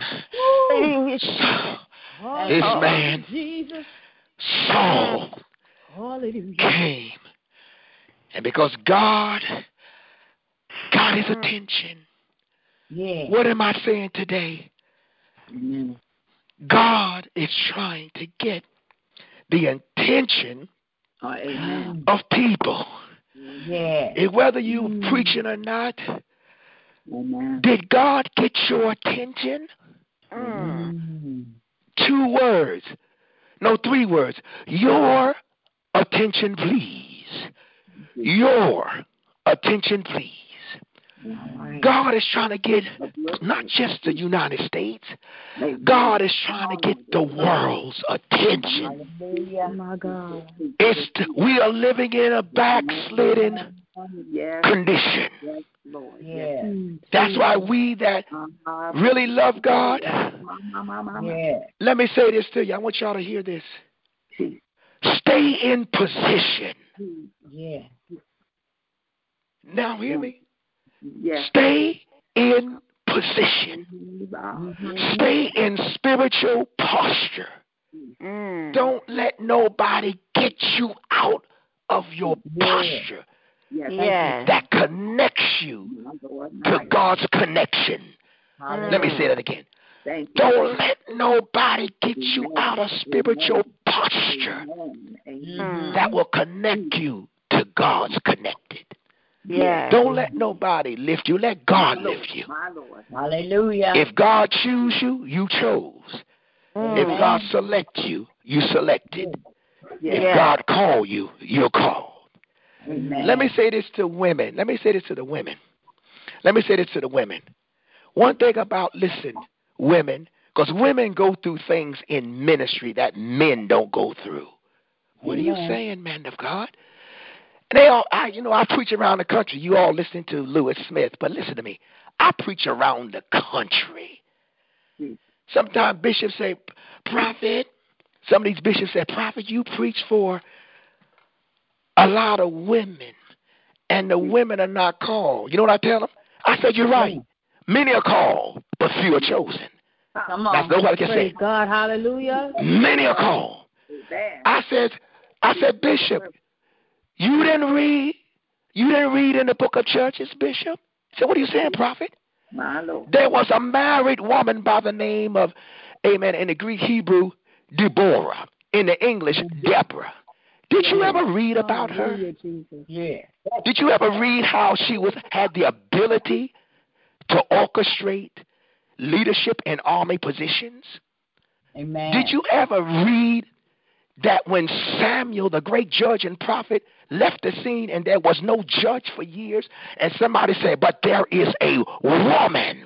Speaker 3: This man, Saul, came. And because God got his attention, what am I saying today? God is trying to get the attention of people. Whether you preaching or not, did God get your attention? 2 words. No, 3 words. Your attention, please. Your attention, please. God is trying to get not just the United States. God is trying to get the world's attention.
Speaker 5: My God.
Speaker 3: We are living in a backslidden condition. That's why we that really love God, let me say this to you. I want y'all to hear this. Stay in position. Now hear me. Stay in position. Stay in spiritual posture. Don't let nobody get you out of your posture. That connects you to God's connection. Let me say that again. Don't let nobody get you out of spiritual posture that will connect you to God's connected. Don't let nobody lift you. Let God lift you.
Speaker 5: Hallelujah.
Speaker 3: If God choose you, you chose. If God select you, you selected. If God call you, you're called. Let me say this to women. Let me say this to the women. One thing about, listen, women, because women go through things in ministry that men don't go through. What are you saying, man of God? They all, I preach around the country. You all listen to Lewis Smith, but listen to me. I preach around the country. Sometimes bishops say, prophet. Some of these bishops say, prophet, you preach for a lot of women, and the women are not called. You know what I tell them? I said, you're right. Many are called, but few are chosen.
Speaker 5: Come on.
Speaker 3: That's nobody can
Speaker 1: Praise
Speaker 3: say.
Speaker 1: God, hallelujah.
Speaker 3: Many are called. I said, Bishop, you didn't read in the book of Judges, Bishop? I said, what are you saying, prophet? There was a married woman by the name of, amen, in the Greek Hebrew, Deborah. In the English, Deborah. Did you ever read about her? Did you ever read how she had the ability to orchestrate leadership in army positions?
Speaker 5: Amen.
Speaker 3: Did you ever read that when Samuel, the great judge and prophet, left the scene and there was no judge for years, and somebody said, but there is a woman.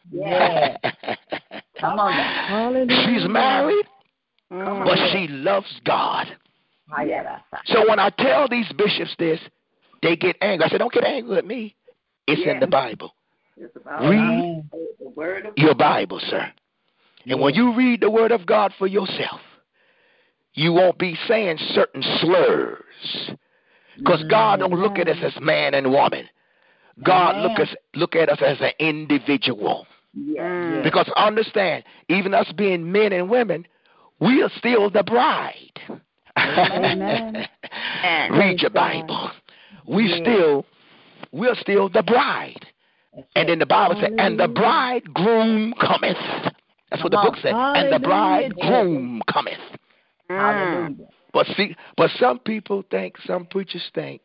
Speaker 5: Come on now.
Speaker 3: She's married, but she loves God. So when I tell these bishops this, they get angry. I said, don't get angry with me. It's in the Bible. Read your Bible, sir. And when you read the word of God for yourself, you won't be saying certain slurs. Because God don't look at us as man and woman. God look at us as an individual. Because understand, even us being men and women, we are still the bride.
Speaker 1: Amen.
Speaker 3: Read your Bible. We're still the bride. And then the Bible says, and the bridegroom cometh. That's what the book said. And the bridegroom cometh.
Speaker 5: Hallelujah.
Speaker 3: But some people think, some preachers think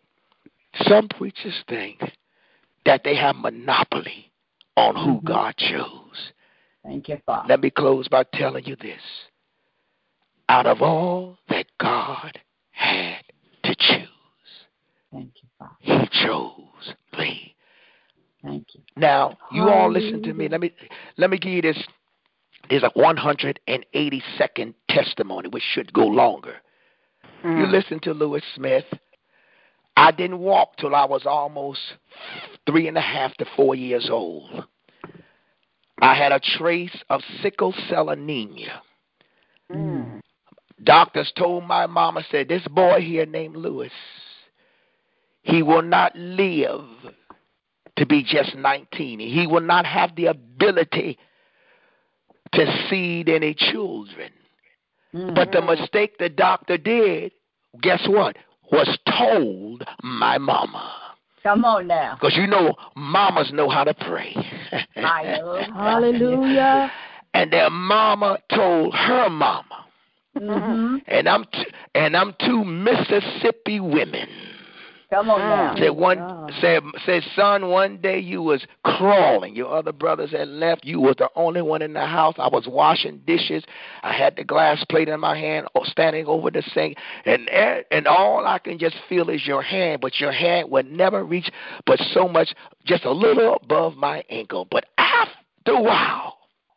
Speaker 3: that they have monopoly on who God chose.
Speaker 5: Thank you, Father.
Speaker 3: Let me close by telling you this. Out of all that God had to choose,
Speaker 5: thank you, Father.
Speaker 3: He chose me.
Speaker 5: Thank you.
Speaker 3: Now, you all listen to me. Let me give you this. There's a 180-second testimony, which should go longer. You listen to Lewis Smith. I didn't walk till I was almost 3.5 to 4 years old. I had a trace of sickle cell anemia. Doctors told my mama, said, this boy here named Lewis, he will not live to be just 19. He will not have the ability to seed any children. But the mistake the doctor did, guess what, was told my mama.
Speaker 5: Come on now.
Speaker 3: Because you know, mamas know how to pray.
Speaker 1: Hallelujah.
Speaker 3: And their mama told her mama. And I'm two Mississippi women.
Speaker 5: Come on now.
Speaker 3: Said, son, one day you was crawling. Your other brothers had left. You was the only one in the house. I was washing dishes. I had the glass plate in my hand, standing over the sink, and all I can just feel is your hand, but your hand would never reach but so much, just a little above my ankle. But after a while,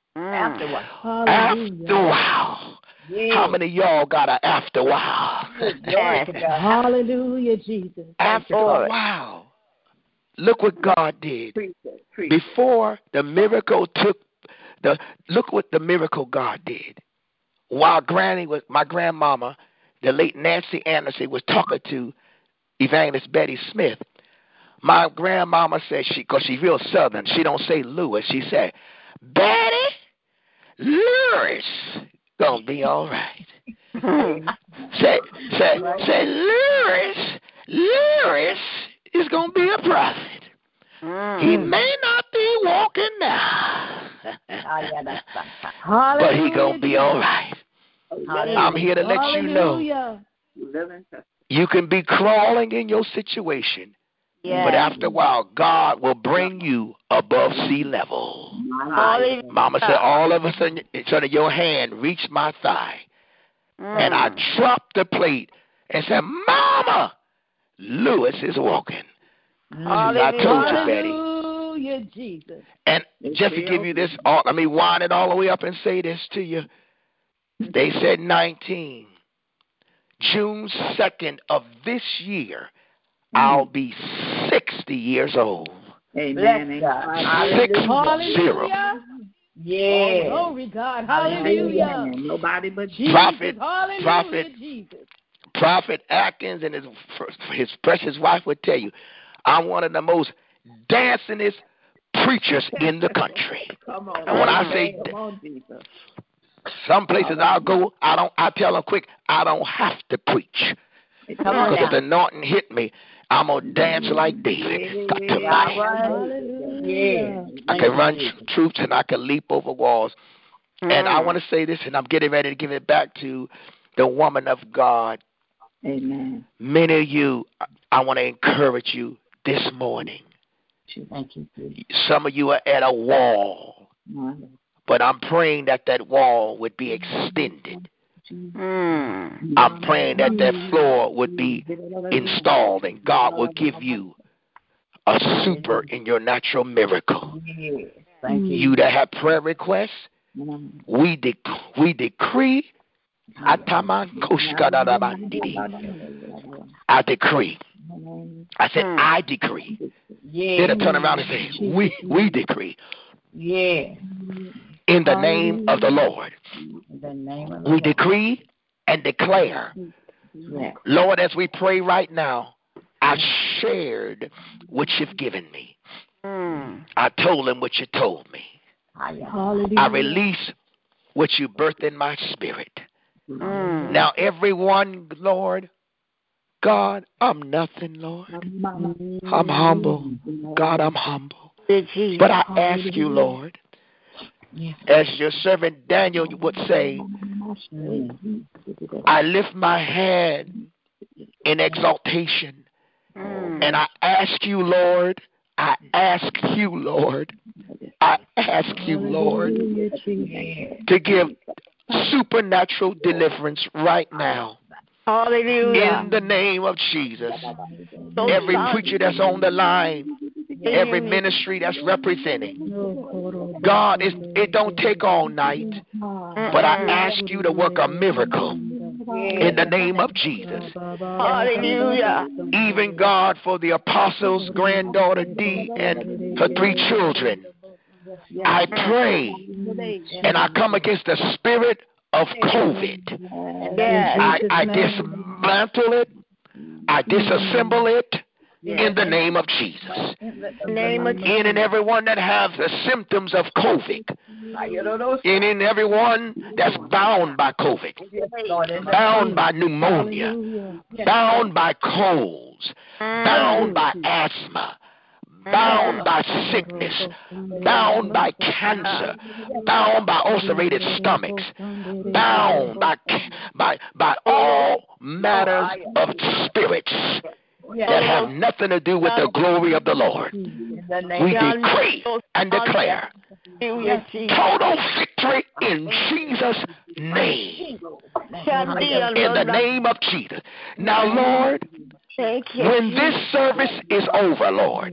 Speaker 5: yeah.
Speaker 3: How many of y'all got an after a while?
Speaker 1: Hallelujah, Jesus.
Speaker 3: After a while. Look what God did. Before the miracle look what the miracle God did. While my grandmama, the late Nancy Anderson, was talking to Evangelist Betty Smith, my grandmama said, because she's real Southern, she don't say Lewis, she said, Betty, Lewis gonna be all right. Say, Lewis is gonna be a prophet. He may not be walking now, but he gonna be all right. I'm here to let you know, you can be crawling in your situation, but after a while, God will bring you above sea level. Mama said, all of a sudden, your hand reached my thigh. And I dropped the plate and said, Mama, Lewis is walking. I told you, Betty.
Speaker 1: Hallelujah, Jesus.
Speaker 3: And just to give you this, let me wind it all the way up and say this to you. They said 19. June 2nd of this year, I'll be 60 years old.
Speaker 5: Amen.
Speaker 3: 60.
Speaker 5: Yeah.
Speaker 1: Oh, glory God. Hallelujah.
Speaker 4: Nobody but
Speaker 1: Jesus.
Speaker 3: Prophet Atkins and his precious wife would tell you, I'm one of the most dancingest preachers in the country.
Speaker 4: Come on.
Speaker 3: And when I say
Speaker 4: Jesus.
Speaker 3: Some places I'll go, I tell them quick, I don't have to preach. Because if the anointing hit me, I'm going to dance like David. I can run troops and I can leap over walls. And I want to say this, and I'm getting ready to give it back to the woman of God.
Speaker 4: Amen.
Speaker 3: Many of you, I want to encourage you this morning.
Speaker 5: Thank you.
Speaker 3: Some of you are at a wall, but I'm praying that wall would be extended. I'm praying that floor would be installed and God will give you a super in your natural miracle. You that have prayer requests, we decree. I decree. I said, I decree. Then I turn around and say, we decree.
Speaker 5: Yeah.
Speaker 3: In the name of the Lord. We decree and declare. Lord, as we pray right now, I shared what you've given me. I told him what you told me. I release what you birthed in my spirit. Now, everyone, Lord, God, I'm nothing, Lord. I'm humble. God, I'm humble. But I ask you, Lord, as your servant Daniel would say, I lift my hand in exaltation. And I ask you, Lord, I ask you, Lord, to give supernatural deliverance right now.
Speaker 2: Hallelujah.
Speaker 3: In the name of Jesus. Every preacher that's on the line, every ministry that's representing. God, it don't take all night, but I ask you to work a miracle in the name of Jesus.
Speaker 2: Hallelujah.
Speaker 3: Even God, for the apostle's granddaughter Dee and her 3 children, I pray and I come against the spirit of COVID. I dismantle it. I disassemble it in the name of Jesus. In and everyone that has the symptoms of COVID. In and everyone that's bound by COVID. Bound by pneumonia. Bound by colds. Bound by asthma. Bound by sickness, bound by cancer, bound by ulcerated stomachs, bound by all matters of spirits that have nothing to do with the glory of the Lord. We decree and declare total victory in Jesus' name. In the name of Jesus. Now, Lord, when this service is over, Lord,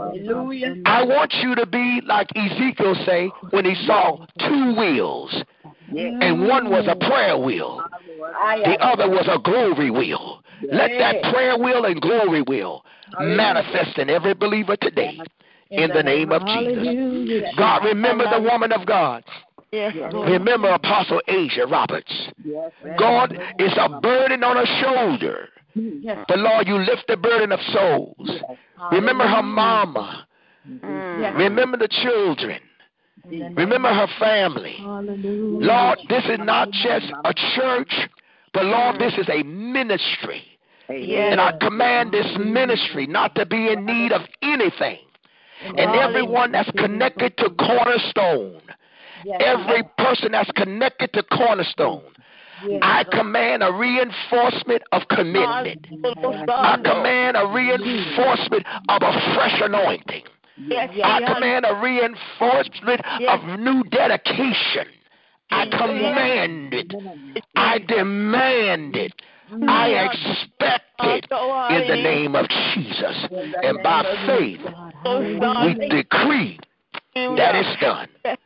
Speaker 3: I want you to be like Ezekiel say when he saw 2 wheels, and one was a prayer wheel, the other was a glory wheel. Let that prayer wheel and glory wheel manifest in every believer today in the name of Jesus. God, remember the woman of God. Remember Apostle Asia Roberts. God, it's a burden on her shoulder. But Lord, you lift the burden of souls. Remember her mama. Remember the children. Remember her family. Lord, this is not just a church, but Lord, this is a ministry. And I command this ministry not to be in need of anything. And everyone that's connected to Cornerstone, every person that's connected to Cornerstone, I command a reinforcement of commitment. I command a reinforcement of a fresh anointing. I command a reinforcement of new dedication. I command it. I demand it. I expect it in the name of Jesus. And by faith, we decree that it's done.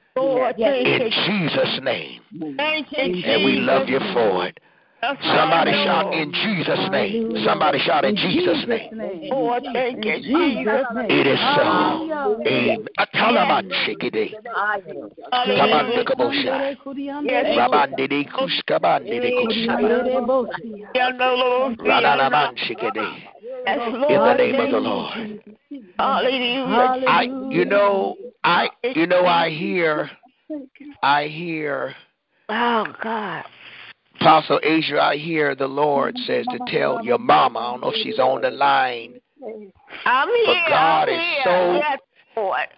Speaker 3: In Jesus' name. And we love you for it. Somebody shout in Jesus' name. Somebody shout in Jesus' name. It is so. Amen. In the name of the Lord. I hear.
Speaker 2: Oh God.
Speaker 3: Apostle Asia, I hear the Lord says to tell your mama, I don't know if she's on the line.
Speaker 2: I'm here.
Speaker 3: But God is so.
Speaker 2: Yes, Lord.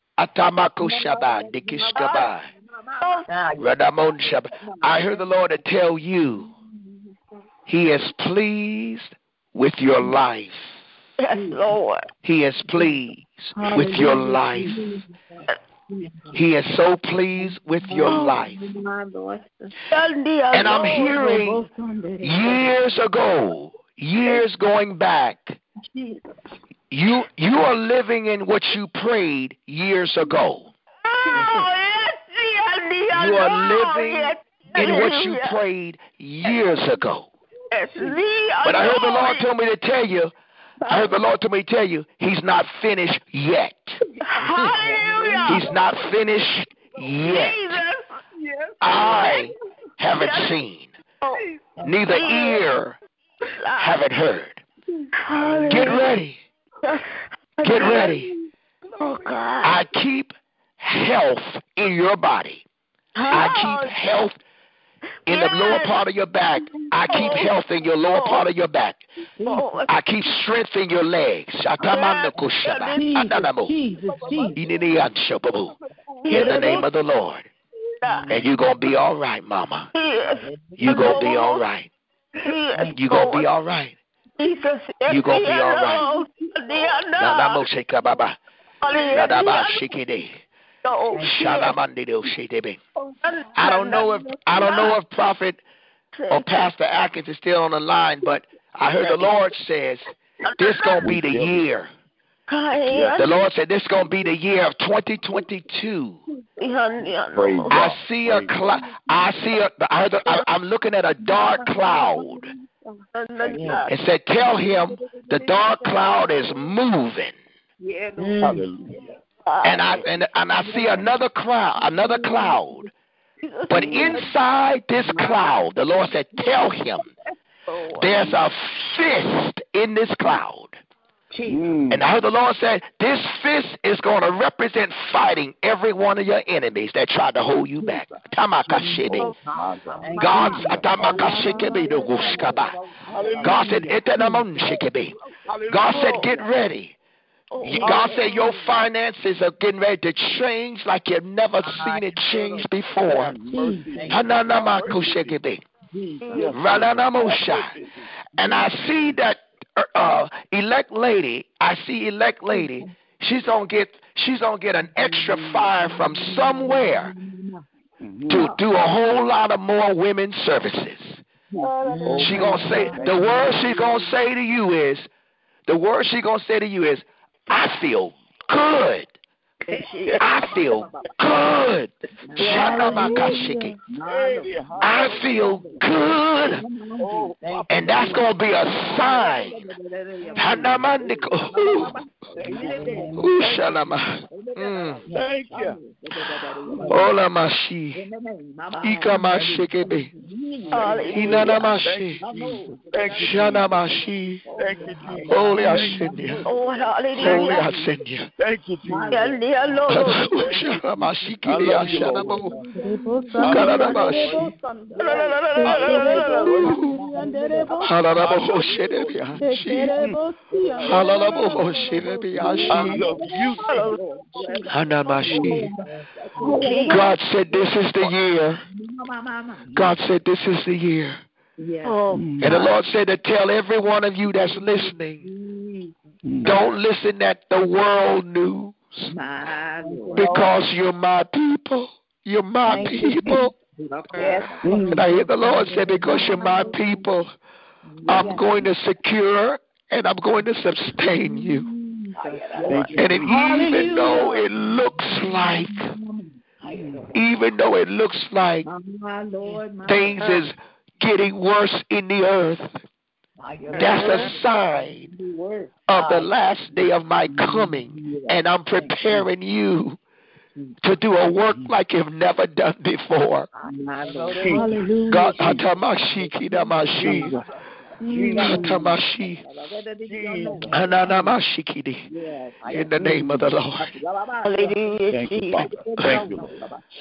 Speaker 3: I heard the Lord to tell you He is pleased with your life.
Speaker 2: Yes, Lord.
Speaker 3: He is pleased with your life. He is so pleased with your life. And I'm hearing years ago, years going back, you are living in what you prayed years ago. You are living in what you prayed years ago. But I heard the Lord tell me to tell you, He's not finished yet.
Speaker 2: Hallelujah.
Speaker 3: He's not finished yet. I haven't seen, neither ear haven't heard. Get ready. Get ready. I keep health in your body. I keep health In the lower part of your back, I keep health in your lower part of your back. I keep strength in your legs. In the name of the Lord. And you're going to be all right, Mama. You're going to be all right. You're going to be all right. You're going to be all right. I don't know if Prophet or Pastor Atkins is still on the line, but I heard the Lord says this gonna be the year. The Lord said this gonna be the year of 2022. I see a cloud. I'm looking at a dark cloud. It said, tell him the dark cloud is moving. And I see another cloud. But inside this cloud, the Lord said, tell him there's a fist in this cloud. And I heard the Lord say, this fist is going to represent fighting every one of your enemies that tried to hold you back. God said, get ready. God said your finances are getting ready to change like you've never seen it change before. And I see that elect lady. She's gonna get an extra fire from somewhere to do a whole lot of more women's services. She gonna say the word she's gonna say to you is I feel good. I feel good. I feel good. And that's going to be a sign. Thank you. Ola mashi. Ika mashikebe. Inana mashi. Shana mashi. Holy Ascendia. Holy Ascendia. Thank you, Jesus. God said this is the year. God said this is the year. And the Lord said to tell every one of you that's listening, don't listen at the world news. Because you're my people. You're my people. And I hear the Lord say, because you're my people, I'm going to secure and I'm going to sustain you. And even though it looks like things is getting worse in the earth, that's a sign of the last day of my coming, and I'm preparing you to do a work like you've never done before. God, in the name of the Lord. Thank you.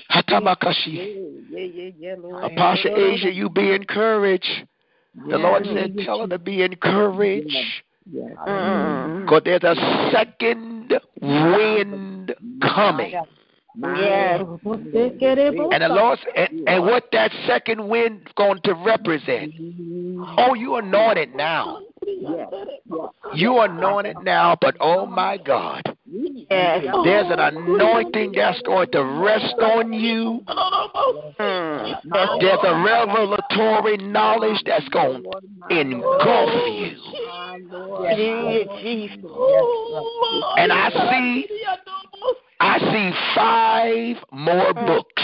Speaker 3: Apostle Asia, you be encouraged. The Lord said, tell her to be encouraged. Because there's a second wind coming. Yes. And the Lord, and what that second wind is going to represent. Oh, you anointed now. You anointed now, but oh my God. There's an anointing that's going to rest on you. There's a revelatory knowledge that's going to engulf you. And I see 5 more books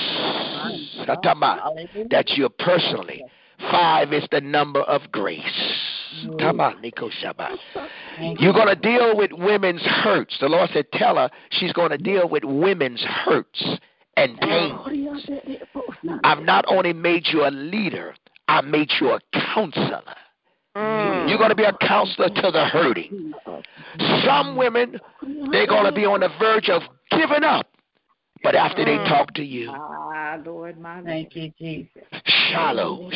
Speaker 3: that you're personally. 5 is the number of grace. You're going to deal with women's hurts. The Lord said, tell her she's going to deal with women's hurts and pains. I've not only made you a leader, I made you a counselor. You're going to be a counselor to the hurting. Some women, they're going to be on the verge of giving up But after they talk to you,
Speaker 5: Lord, my thank you, Jesus.
Speaker 3: Shiloh,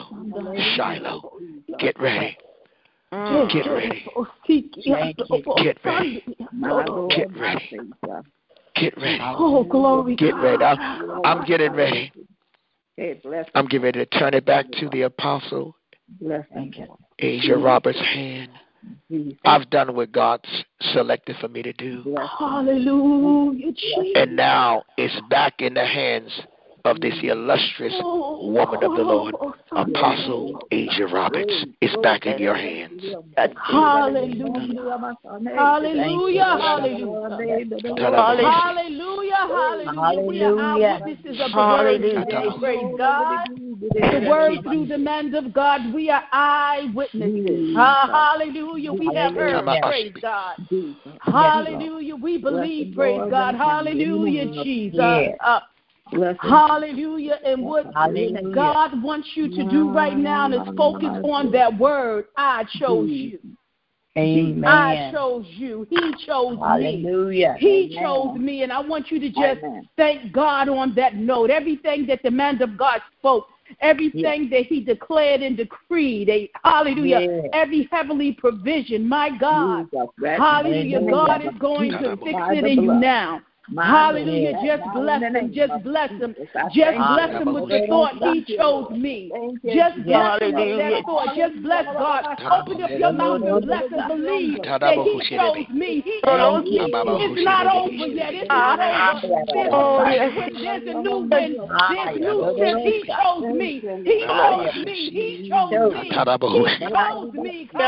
Speaker 3: get ready. Get ready. Get ready. Get ready. Get ready.
Speaker 1: Oh, glory.
Speaker 3: Get ready. I'm getting ready. I'm getting ready to turn it back to the Apostle Asia Roberts' hand. I've done what God's selected for me to do.
Speaker 1: Hallelujah, Jesus.
Speaker 3: And now it's back in the hands of this illustrious woman of the Lord, Apostle Asia Roberts. It's back in your hands.
Speaker 1: Hallelujah. Hallelujah. Hallelujah. Hallelujah. We are eyewitnesses of the word today. Praise God. The word through the man of God. We are eyewitnesses. Hallelujah. We have heard. Praise God. Hallelujah. We believe. Praise God. Hallelujah, Jesus. Hallelujah. And what God wants you to do right now is focus on that word. I chose you.
Speaker 5: Amen.
Speaker 1: I chose you. He chose
Speaker 5: Hallelujah.
Speaker 1: me. He chose me. And I want you to just thank God on that note. Everything that the man of God spoke, everything that he declared and decreed, hallelujah, every heavenly provision, my God, hallelujah, God is going to fix it in you now. Hallelujah. Just bless him. Just bless him. Just bless him with the thought he chose me. Just bless him with that thought. Just bless God. Open up your mouth and bless and believe that he chose me. He chose me. It's not over yet. It's not over. There's a new wind. There's new strength. He chose me. He chose me. He chose me. He chose me. You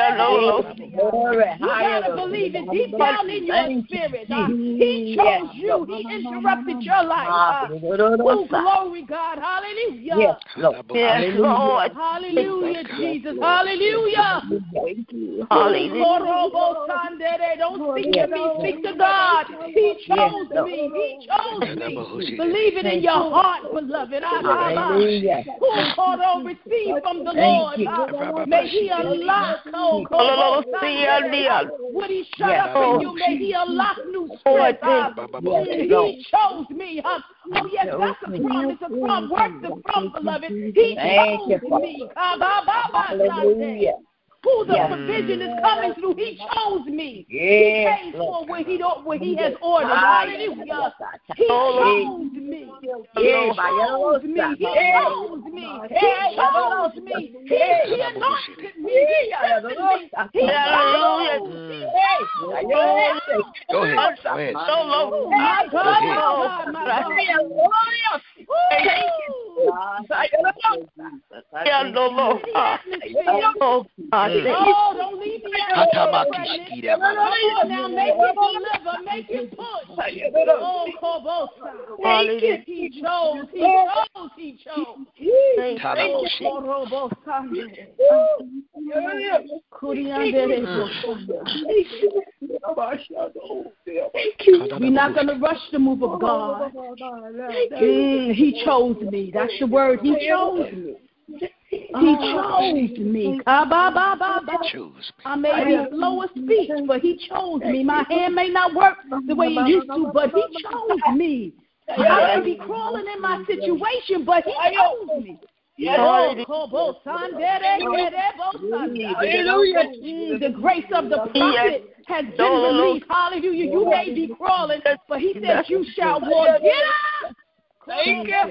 Speaker 1: gotta believe it deep down in your spirit. He chose you. He interrupted your life. Oh, glory, God. Hallelujah.
Speaker 5: Yes, Lord.
Speaker 1: Yes, Lord. Hallelujah, Jesus. Hallelujah. Hallelujah. Don't speak to me. Speak to God. He chose me. He chose me. Believe it in your heart, beloved.
Speaker 5: Hallelujah.
Speaker 1: Receive from the Lord. May he unlock what he shut up in you. May he unlock new strength. He chose me. Oh, yes, that's a promise, a prom, work the prom, beloved. He chose me.
Speaker 5: Hallelujah.
Speaker 1: Who the provision is coming through. He chose me. He pays for what he has ordered. Hallelujah. He chose me. He chose me. He chose me. He chose me. He anointed me. He strengthened me. He chose me.
Speaker 3: Go ahead.
Speaker 1: Oh, my God, my God. Oh, don't leave me out. Come on now, make it deliver, make it push. Oh, Kobosa. He chose. We're not going to rush the move of God. He chose me. That's the word. He chose me. He chose me. I may be slow of speech, but he chose me. My hand may not work the way it used to, but he chose me. I may be crawling in my situation, but he chose me. Hallelujah. The grace of the prophet has been released. Hallelujah. You may be crawling, but he said you shall walk. Get up. Thank you.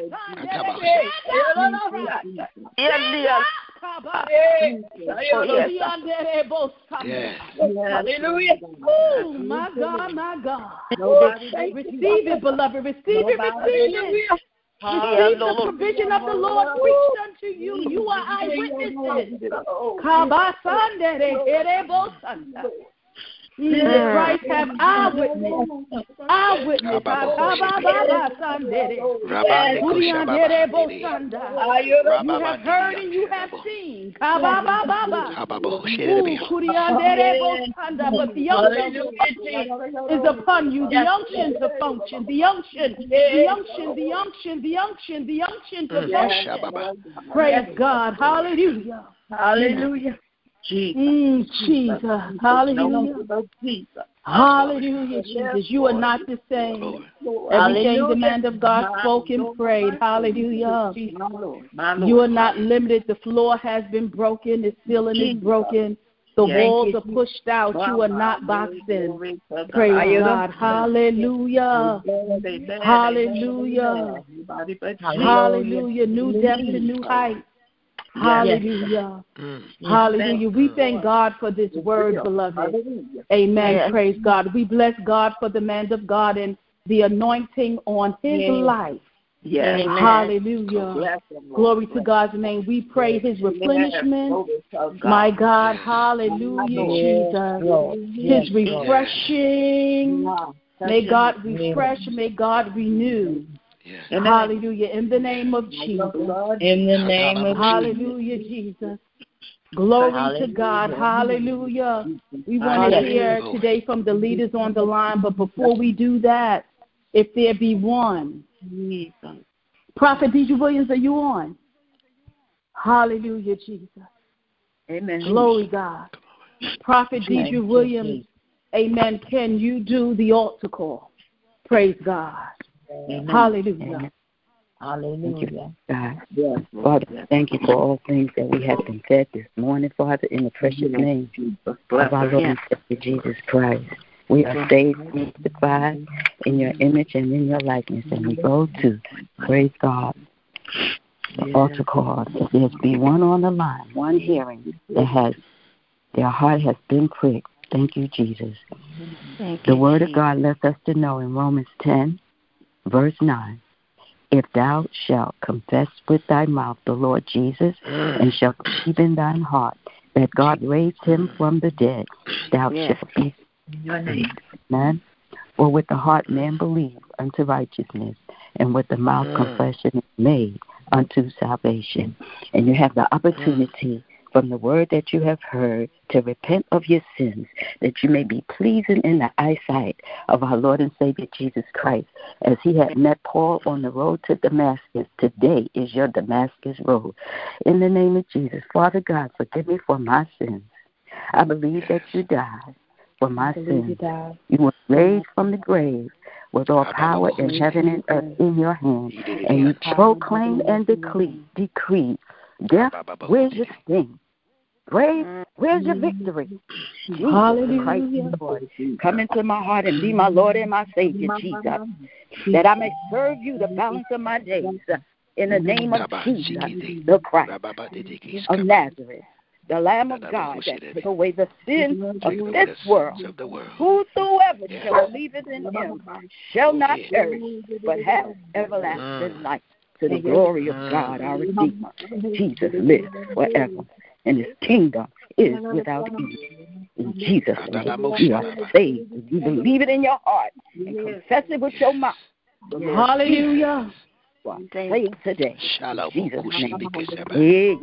Speaker 1: Hallelujah. Oh, my God, my God. Receive it, beloved. Receive it. Receive the provision of the Lord preached unto you. You are eyewitnesses. Christ have eyewitness. Eyewitness. You have heard and you have seen. But the unction is upon you. The unction's a function. The unction to function. Praise God. Hallelujah.
Speaker 5: Jesus.
Speaker 1: Jesus. Hallelujah. Hallelujah, Jesus. You are not the same. Everything the man of God spoke and prayed. Hallelujah. You are not limited. The floor has been broken. The ceiling is broken. The walls are pushed out. You are not boxed in. Praise God. Hallelujah. Hallelujah. Hallelujah. New depth and new height. Hallelujah. Hallelujah. We thank God for this word, beloved. Amen. Praise God. We bless God for the man of God and the anointing on his life. Hallelujah. Glory to God's name. We pray his replenishment. My God. Hallelujah, Jesus. His refreshing. May God refresh. May God renew. Hallelujah. In the name of Jesus.
Speaker 5: In the name of
Speaker 1: Hallelujah, Jesus. Glory to God. Hallelujah. We want to hear today from the leaders on the line, but before we do that, if there be one. Prophet Deidre Williams, are you on? Hallelujah, Jesus.
Speaker 5: Amen.
Speaker 1: Glory, God. Prophet Deidre Williams, amen. Can you do the altar call? Praise God.
Speaker 5: Amen.
Speaker 1: Hallelujah.
Speaker 5: Hallelujah.
Speaker 6: God. Yes. Father, thank you for all things that we have been fed this morning, Father, in the precious name of our Lord and Savior Jesus Christ. We are saved, sanctified in your image and in your likeness, and we go to, praise God, the altar call. If there's be one on the line, one hearing that has, their heart has been pricked. Thank you, Jesus. The word of God lets us to know in Romans 10, verse 9, if thou shalt confess with thy mouth the Lord Jesus, and shalt believe in thine heart that God raised him from the dead, thou shalt be saved. Amen. For with the heart man believe unto righteousness, and with the mouth confession is made unto salvation. And you have the opportunity from the word that you have heard to repent of your sins, that you may be pleasing in the eyesight of our Lord and Savior Jesus Christ. As he had met Paul on the road to Damascus, today is your Damascus road. In the name of Jesus, Father God, forgive me for my sins. I believe that you died for my sins. You were raised from the grave with all power in heaven and earth in your hand, and you proclaim and decree, death, where's your sting? Grave, where's your victory? Jesus Christ, Lord, come into my heart and be my Lord and my Savior, Jesus, that I may serve you the balance of my days. In the name of Jesus, the Christ of Nazareth, the Lamb of God that took away the sin of this world. Whosoever shall believe in him shall not perish, but have everlasting life. To the glory of God, our Redeemer, Jesus lives forever, and his kingdom is without end. In Jesus' name, you are saved. If you believe it in your heart and confess it with your mouth.
Speaker 1: Hallelujah.
Speaker 6: Saved today. Jesus' name.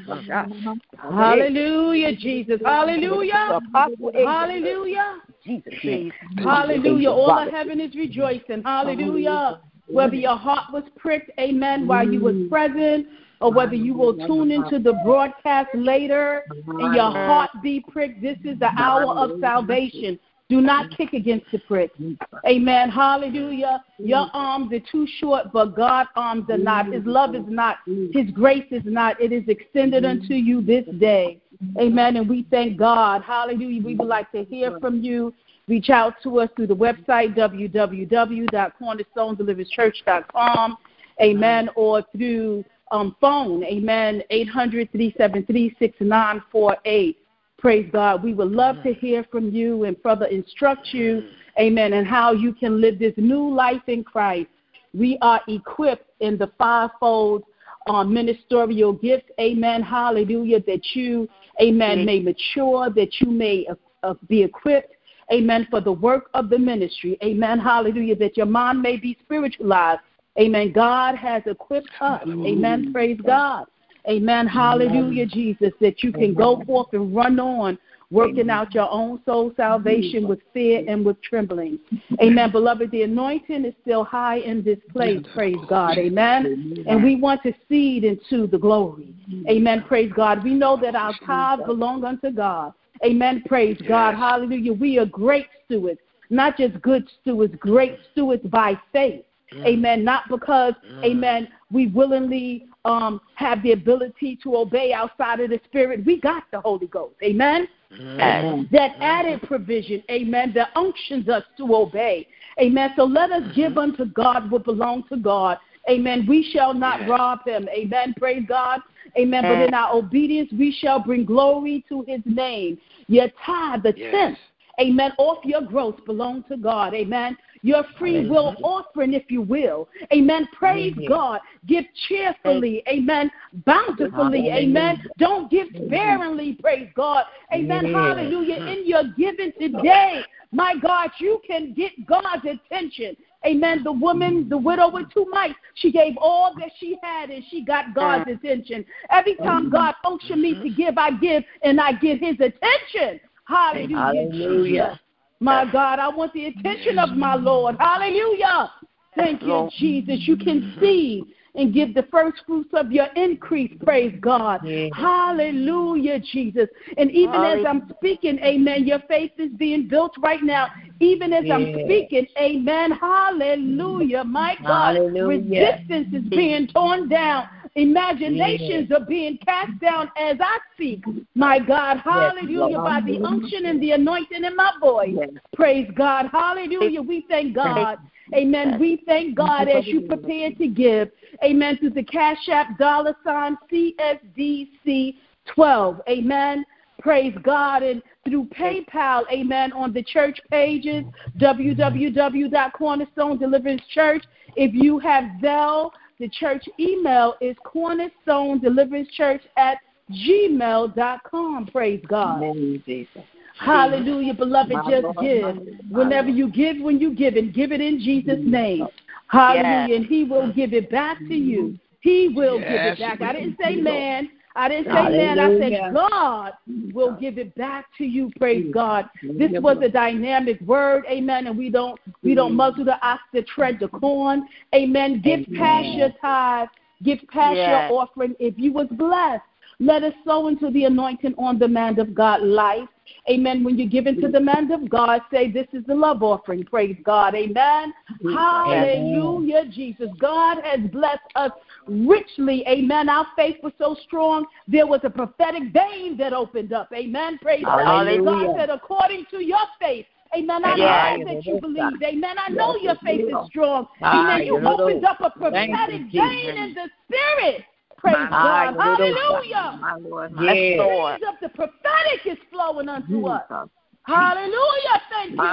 Speaker 1: Hallelujah, Jesus. Hallelujah. Hallelujah.
Speaker 6: Jesus' name.
Speaker 1: Hallelujah. All of heaven is rejoicing. Hallelujah. Whether your heart was pricked, amen, while you was present, or whether you will tune into the broadcast later and your heart be pricked, this is the hour of salvation. Do not kick against the prick. Amen. Hallelujah. Your arms are too short, but God's arms are not. His love is not. His grace is not. It is extended unto you this day. Amen. And we thank God. Hallelujah. We would like to hear from you. Reach out to us through the website, www.cornerstonedeliveranschurch.com, amen, or through phone, amen, 800-373-6948. Praise God. We would love to hear from you and further instruct you, amen, and how you can live this new life in Christ. We are equipped in the fivefold ministerial gifts, amen, hallelujah, that you, amen, may mature, that you may be equipped, amen, for the work of the ministry. Amen. Hallelujah. That your mind may be spiritualized. Amen. God has equipped us. Amen. Praise God. Amen. Hallelujah, Jesus. That you can go forth and run on, working out your own soul salvation with fear and with trembling. Amen. Beloved, the anointing is still high in this place. Praise God. Amen. And we want to seed into the glory. Amen. Praise God. We know that our tithes belong unto God. Amen. Praise God. Hallelujah. We are great stewards, not just good stewards, great stewards by faith. Amen. Not because, amen, we willingly have the ability to obey outside of the Spirit. We got the Holy Ghost. Amen. That added provision, amen, that unctions us to obey. Amen. So let us give unto God what belongs to God. Amen. We shall not rob him. Amen. Praise God. Amen. But in our obedience, we shall bring glory to his name. Your tithe, the tenth, amen, off your gross belong to God. Amen. Your free will offering, if you will. Amen. Praise God. Give cheerfully. Amen. Bountifully. Amen. Don't give sparingly. Praise God. Amen. Hallelujah. In your giving today, my God, you can get God's attention. Amen. The woman, the widow with 2 mites, she gave all that she had and she got God's attention. Every time God unctions me to give, I give and I get his attention. Hallelujah. My God, I want the attention of my Lord. Hallelujah. Thank you, Jesus. You can see and give the first fruits of your increase. Praise God. Hallelujah, Jesus. And even as I'm speaking, amen, your faith is being built right now. Even as I'm speaking, amen, hallelujah. My God, resistance is being torn down. Imaginations are being cast down as I speak. My God, hallelujah, by the unction and the anointing in my voice. Praise God, hallelujah. We thank God. Amen. We thank God as you prepare to give. Amen. Through the Cash App $CSDC12. Amen. Praise God. And through PayPal, amen, on the church pages, www.Cornerstone Deliverance Church. If you have Zelle, the church email is cornerstonedeliverancechurch@gmail.com. Praise God. Hallelujah, beloved, just give. Whenever you give, when you give it in Jesus' name. Hallelujah, and he will give it back to you. He will give it back. I didn't say man. I didn't say man. I said God will give it back to you. Praise God. This was a dynamic word. Amen. And we don't muzzle the ox to tread the corn. Amen. Give past your tithe. Give past your offering. If you was blessed, let us sow into the anointing on the man of God life. Amen. When you give into the man of God, say this is the love offering. Praise God. Amen. Hallelujah, Jesus. God has blessed us richly. Amen. Our faith was so strong, there was a prophetic vein that opened up. Amen. Praise God. God said, according to your faith. Amen. I know that you believe. Amen. I know your faith is strong. Amen. You opened up a prophetic vein in the spirit. Praise God. Hallelujah. The streams of the prophetic is flowing unto us. Hallelujah. Thank you,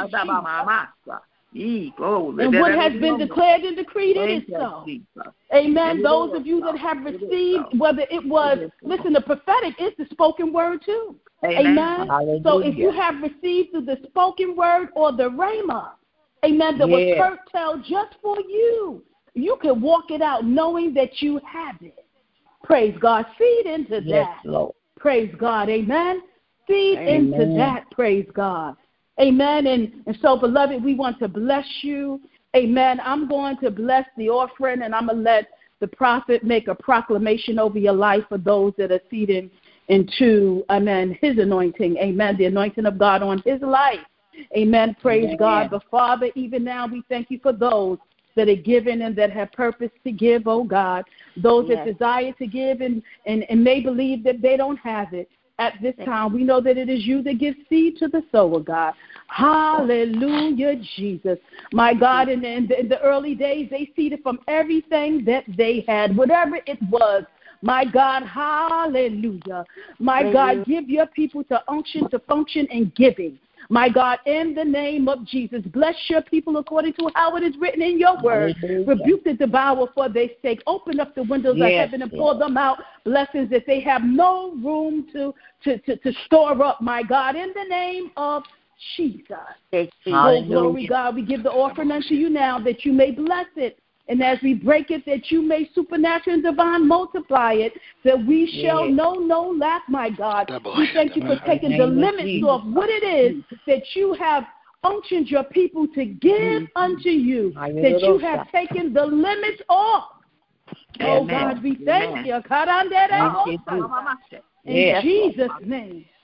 Speaker 1: Jesus. And what has been declared and decreed, it is so. Amen. Those of you that have received, whether it was, listen, the prophetic is the spoken word too. Amen. So if you have received through the spoken word or the rhema, amen, that was curtailed just for you, you can walk it out knowing that you have it. Praise God. Feed into that. Praise God. Amen. Feed into that. Praise God. Amen. And so, beloved, we want to bless you. Amen. I'm going to bless the offering, and I'm going to let the prophet make a proclamation over your life for those that are seeding into, amen, his anointing. Amen. The anointing of God on his life. Amen. Praise God. But, Father, even now we thank you for those that are given and that have purpose to give, oh God. Those that desire to give and may believe that they don't have it at this time. We know that it is you that gives seed to the sower, God. Hallelujah, Jesus. My God, in the early days, they seeded from everything that they had, whatever it was. My God, hallelujah. My God, give your people to unction, to function in giving. My God, in the name of Jesus, bless your people according to how it is written in your word. Rebuke the devourer for their sake. Open up the windows of heaven and pour them out blessings that they have no room to store up, my God, in the name of Jesus. Oh, glory, God, we give the offering unto you now that you may bless it. And as we break it, that you may supernatural and divine multiply it, that we shall know no lack, my God. We thank you for taking the limits off what it is that you have unctioned your people to give unto you, that you have taken the limits off. Oh, God, we thank you. In Jesus' name.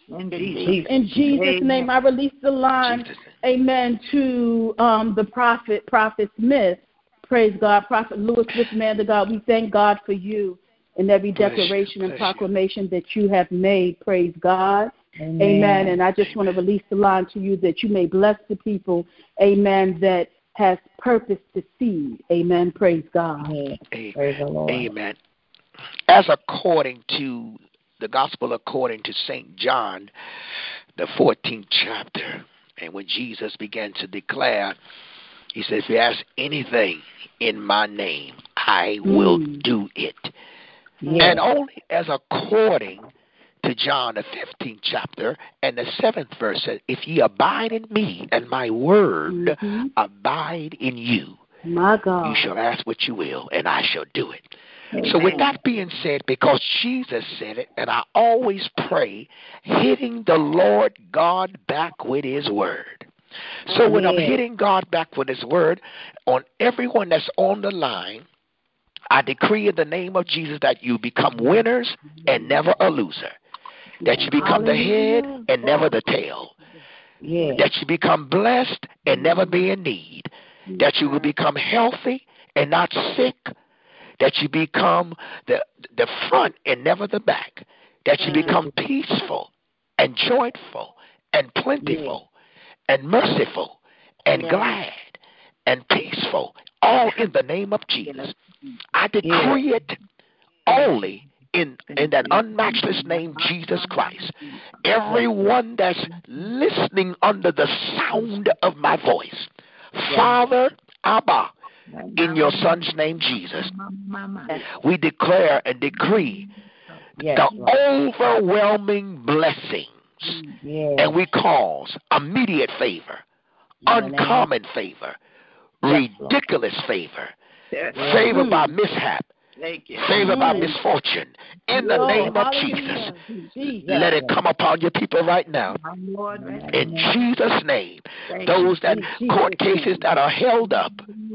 Speaker 1: In Jesus' name, I release the line, amen, to the Prophet Smith. Praise God. Prophet Lewis Smith, man of God, we thank God for you and every declaration and proclamation that you have made. Praise God. Amen. And I just want to release the line to you that you may bless the people, amen, that has purpose to see. Amen. Praise God.
Speaker 3: Amen.
Speaker 6: Praise the Lord.
Speaker 3: Amen. As according to the gospel according to St. John, the 14th chapter, and when Jesus began to declare, he says, if you ask anything in my name, I will do it. And only as according to John, the 15th chapter, and the 7th verse says, if ye abide in me, and my word abide in you,
Speaker 1: my God,
Speaker 3: you shall ask what you will, and I shall do it. So with that being said, because Jesus said it, and I always pray, hitting the Lord God back with his word. So when I'm hitting God back with his word, on everyone that's on the line, I decree in the name of Jesus that you become winners and never a loser. That you become the head and never the tail. That you become blessed and never be in need. That you will become healthy and not sick. That you become the front and never the back. That you become peaceful and joyful and plentiful and merciful and glad and peaceful, all in the name of Jesus. I decree it only in that unmatchless name, Jesus Christ. Everyone that's listening under the sound of my voice, Father, Abba, in your son's name, Jesus, we declare and decree the overwhelming blessings, and we cause immediate favor, uncommon favor, ridiculous favor, favor by mishap, favor by misfortune. In the name of Jesus, let it come upon your people right now. In Jesus' name, those that court cases that are held up,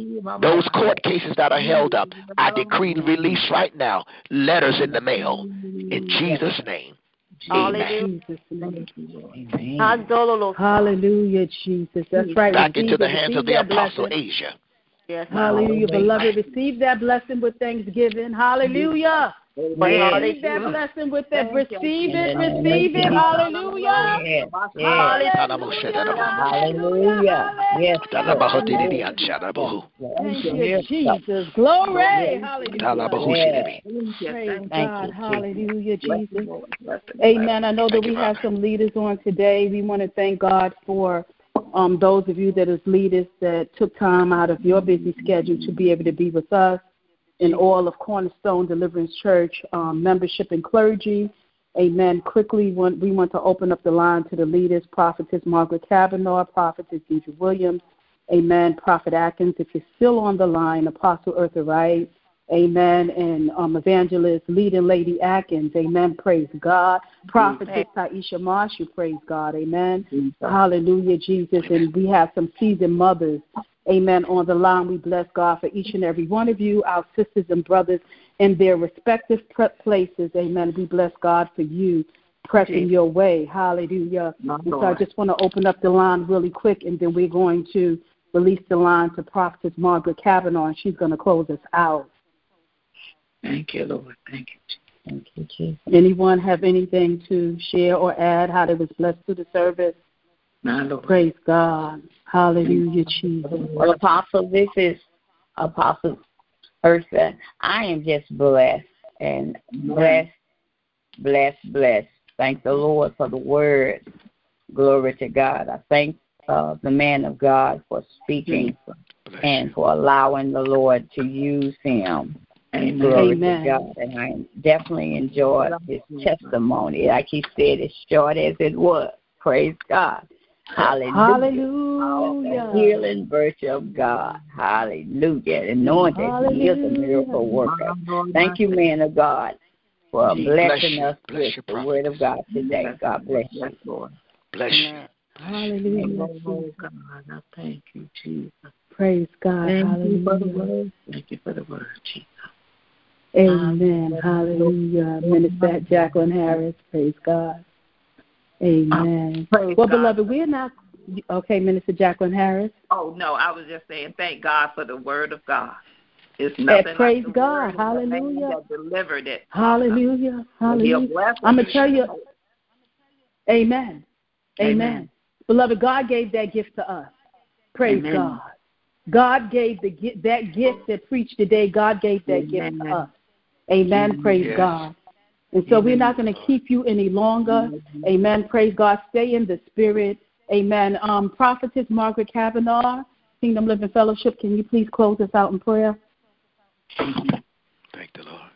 Speaker 3: I decree and release right now, letters in the mail. In Jesus' name. Amen.
Speaker 1: Hallelujah, Jesus. That's right.
Speaker 3: Back into the hands of the Apostle Asia.
Speaker 1: Yes, hallelujah. Beloved, receive that blessing with thanksgiving. Hallelujah. Receive that blessing with that. Receive it. Hallelujah.
Speaker 6: Hallelujah. Yes.
Speaker 1: Thank you, Jesus. Glory. Hallelujah. Praise God. Hallelujah, Jesus. Amen. I know that we have some leaders on today. We want to thank God for those of you that as leaders that took time out of your busy schedule to be able to be with us in all of Cornerstone Deliverance Church membership and clergy. Amen. Quickly, we want to open up the line to the leaders, Prophetess Margaret Kavanaugh, Prophetess Deidre Williams, amen, Prophet Atkins, if you're still on the line, Apostle Eartha Wright, amen, and Evangelist Leading Lady Atkins, amen, praise God. Prophetess Taisha Marshall, praise God, amen. Hallelujah, Jesus. And we have some seasoned mothers, amen, on the line. We bless God for each and every one of you, our sisters and brothers in their respective places, amen. We bless God for you pressing your way, hallelujah. And so I just want to open up the line really quick, and then we're going to release the line to Prophetess Margaret Kavanaugh, and she's going to close us out.
Speaker 4: Thank you, Lord. Thank you.
Speaker 6: Thank you, Jesus.
Speaker 1: Anyone have anything to share or add how they was blessed through the service?
Speaker 4: My Lord.
Speaker 1: Praise God. Hallelujah, Jesus.
Speaker 5: Well, Apostle, this is Apostle Eartha. I am just blessed and blessed. Thank the Lord for the word. Glory to God. I thank the man of God for speaking and for allowing the Lord to use him.
Speaker 1: Amen.
Speaker 5: Glory to God. And I definitely enjoyed his testimony. Like he said, as short as it was. Praise God. Hallelujah.
Speaker 1: Hallelujah.
Speaker 5: The healing virtue of God. Hallelujah. And knowing that he is a miracle worker. Thank you, man of God, for blessing us with the word of God today. God bless you.
Speaker 3: Bless you.
Speaker 1: Hallelujah.
Speaker 4: God, I thank you, Jesus.
Speaker 1: Praise God. Hallelujah.
Speaker 4: Thank you for the word, Jesus.
Speaker 1: Amen. Hallelujah. Minister Jacqueline Harris. Praise God. Amen. Well, beloved, we're not. Okay, Minister Jacqueline Harris.
Speaker 4: Oh, no, I was just saying thank God for the word of God. It's nothing
Speaker 1: praise
Speaker 4: like the
Speaker 1: God.
Speaker 4: word
Speaker 1: Hallelujah.
Speaker 4: that delivered it.
Speaker 1: Hallelujah. Hallelujah. I'm going to tell you. Amen. Amen. Beloved, God gave that gift to us. Praise God. God gave that gift that preached today. God gave that gift to us. Amen. Praise God. And so we're not going to keep you any longer. Amen. Praise God. Stay in the spirit. Amen. Prophetess Margaret Kavanaugh, Kingdom Living Fellowship, can you please close us out in prayer?
Speaker 3: Thank the Lord.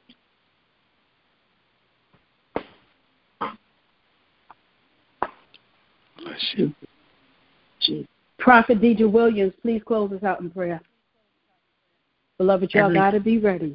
Speaker 3: Bless you.
Speaker 1: Prophet Deidre Williams, please close us out in prayer. Beloved, y'all got to be ready.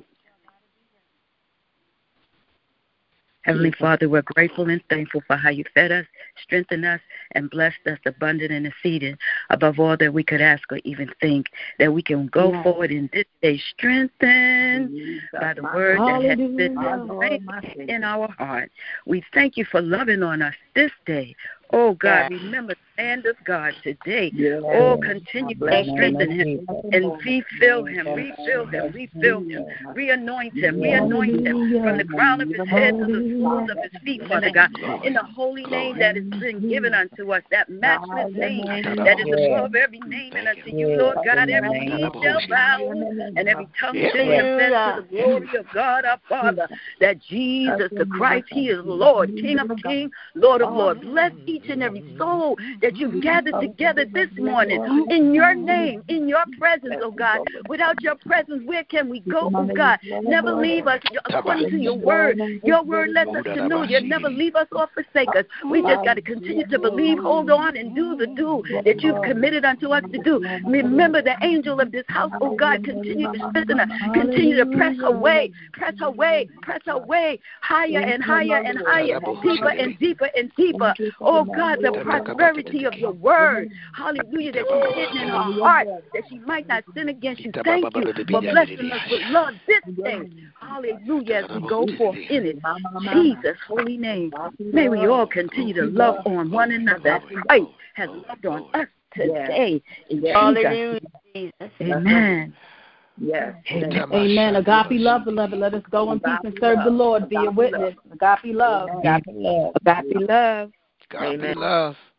Speaker 6: Heavenly Father, we're grateful and thankful for how you fed us, strengthened us, and blessed us abundant and exceeding above all that we could ask or even think, that we can go forward in this day strengthened by the word that has been in our heart. We thank you for loving on us this day. Oh, God, remember the man of God today. Oh, continue to strengthen him and refill him, re-anoint him from the crown of his head to the soles of his feet, Father God, in the holy name that has been given unto us, that matchless name that is above every name, and unto you, Lord God, every knee shall bow and every tongue shall confess to the glory of God our Father, that Jesus the Christ, he is Lord, King of kings, Lord of lords. Bless each and every soul that you've gathered together this morning in your name, in your presence, oh God. Without your presence, where can we go, oh God? Never leave us according to your word. Your word lets us to know you'll never leave us or forsake us. We just got to continue to believe, hold on, and do the that you've committed unto us to do. Remember the angel of this house, oh God, continue to strengthen her, continue to press her way, higher and higher and higher, deeper and deeper and deeper. Oh God, the prosperity of your word, hallelujah, that she's hidden in her heart, that she might not sin against you. Thank you for blessing us with love this day, hallelujah, as we go forth in it. Jesus' holy name, may we all continue to love on one another as Christ has loved on us today. In Jesus. Amen.
Speaker 4: Yes.
Speaker 1: Amen. Agape love, beloved. Let us go in peace and serve the Lord. Be a witness. Agape love.
Speaker 6: Agape love.
Speaker 3: Agape love.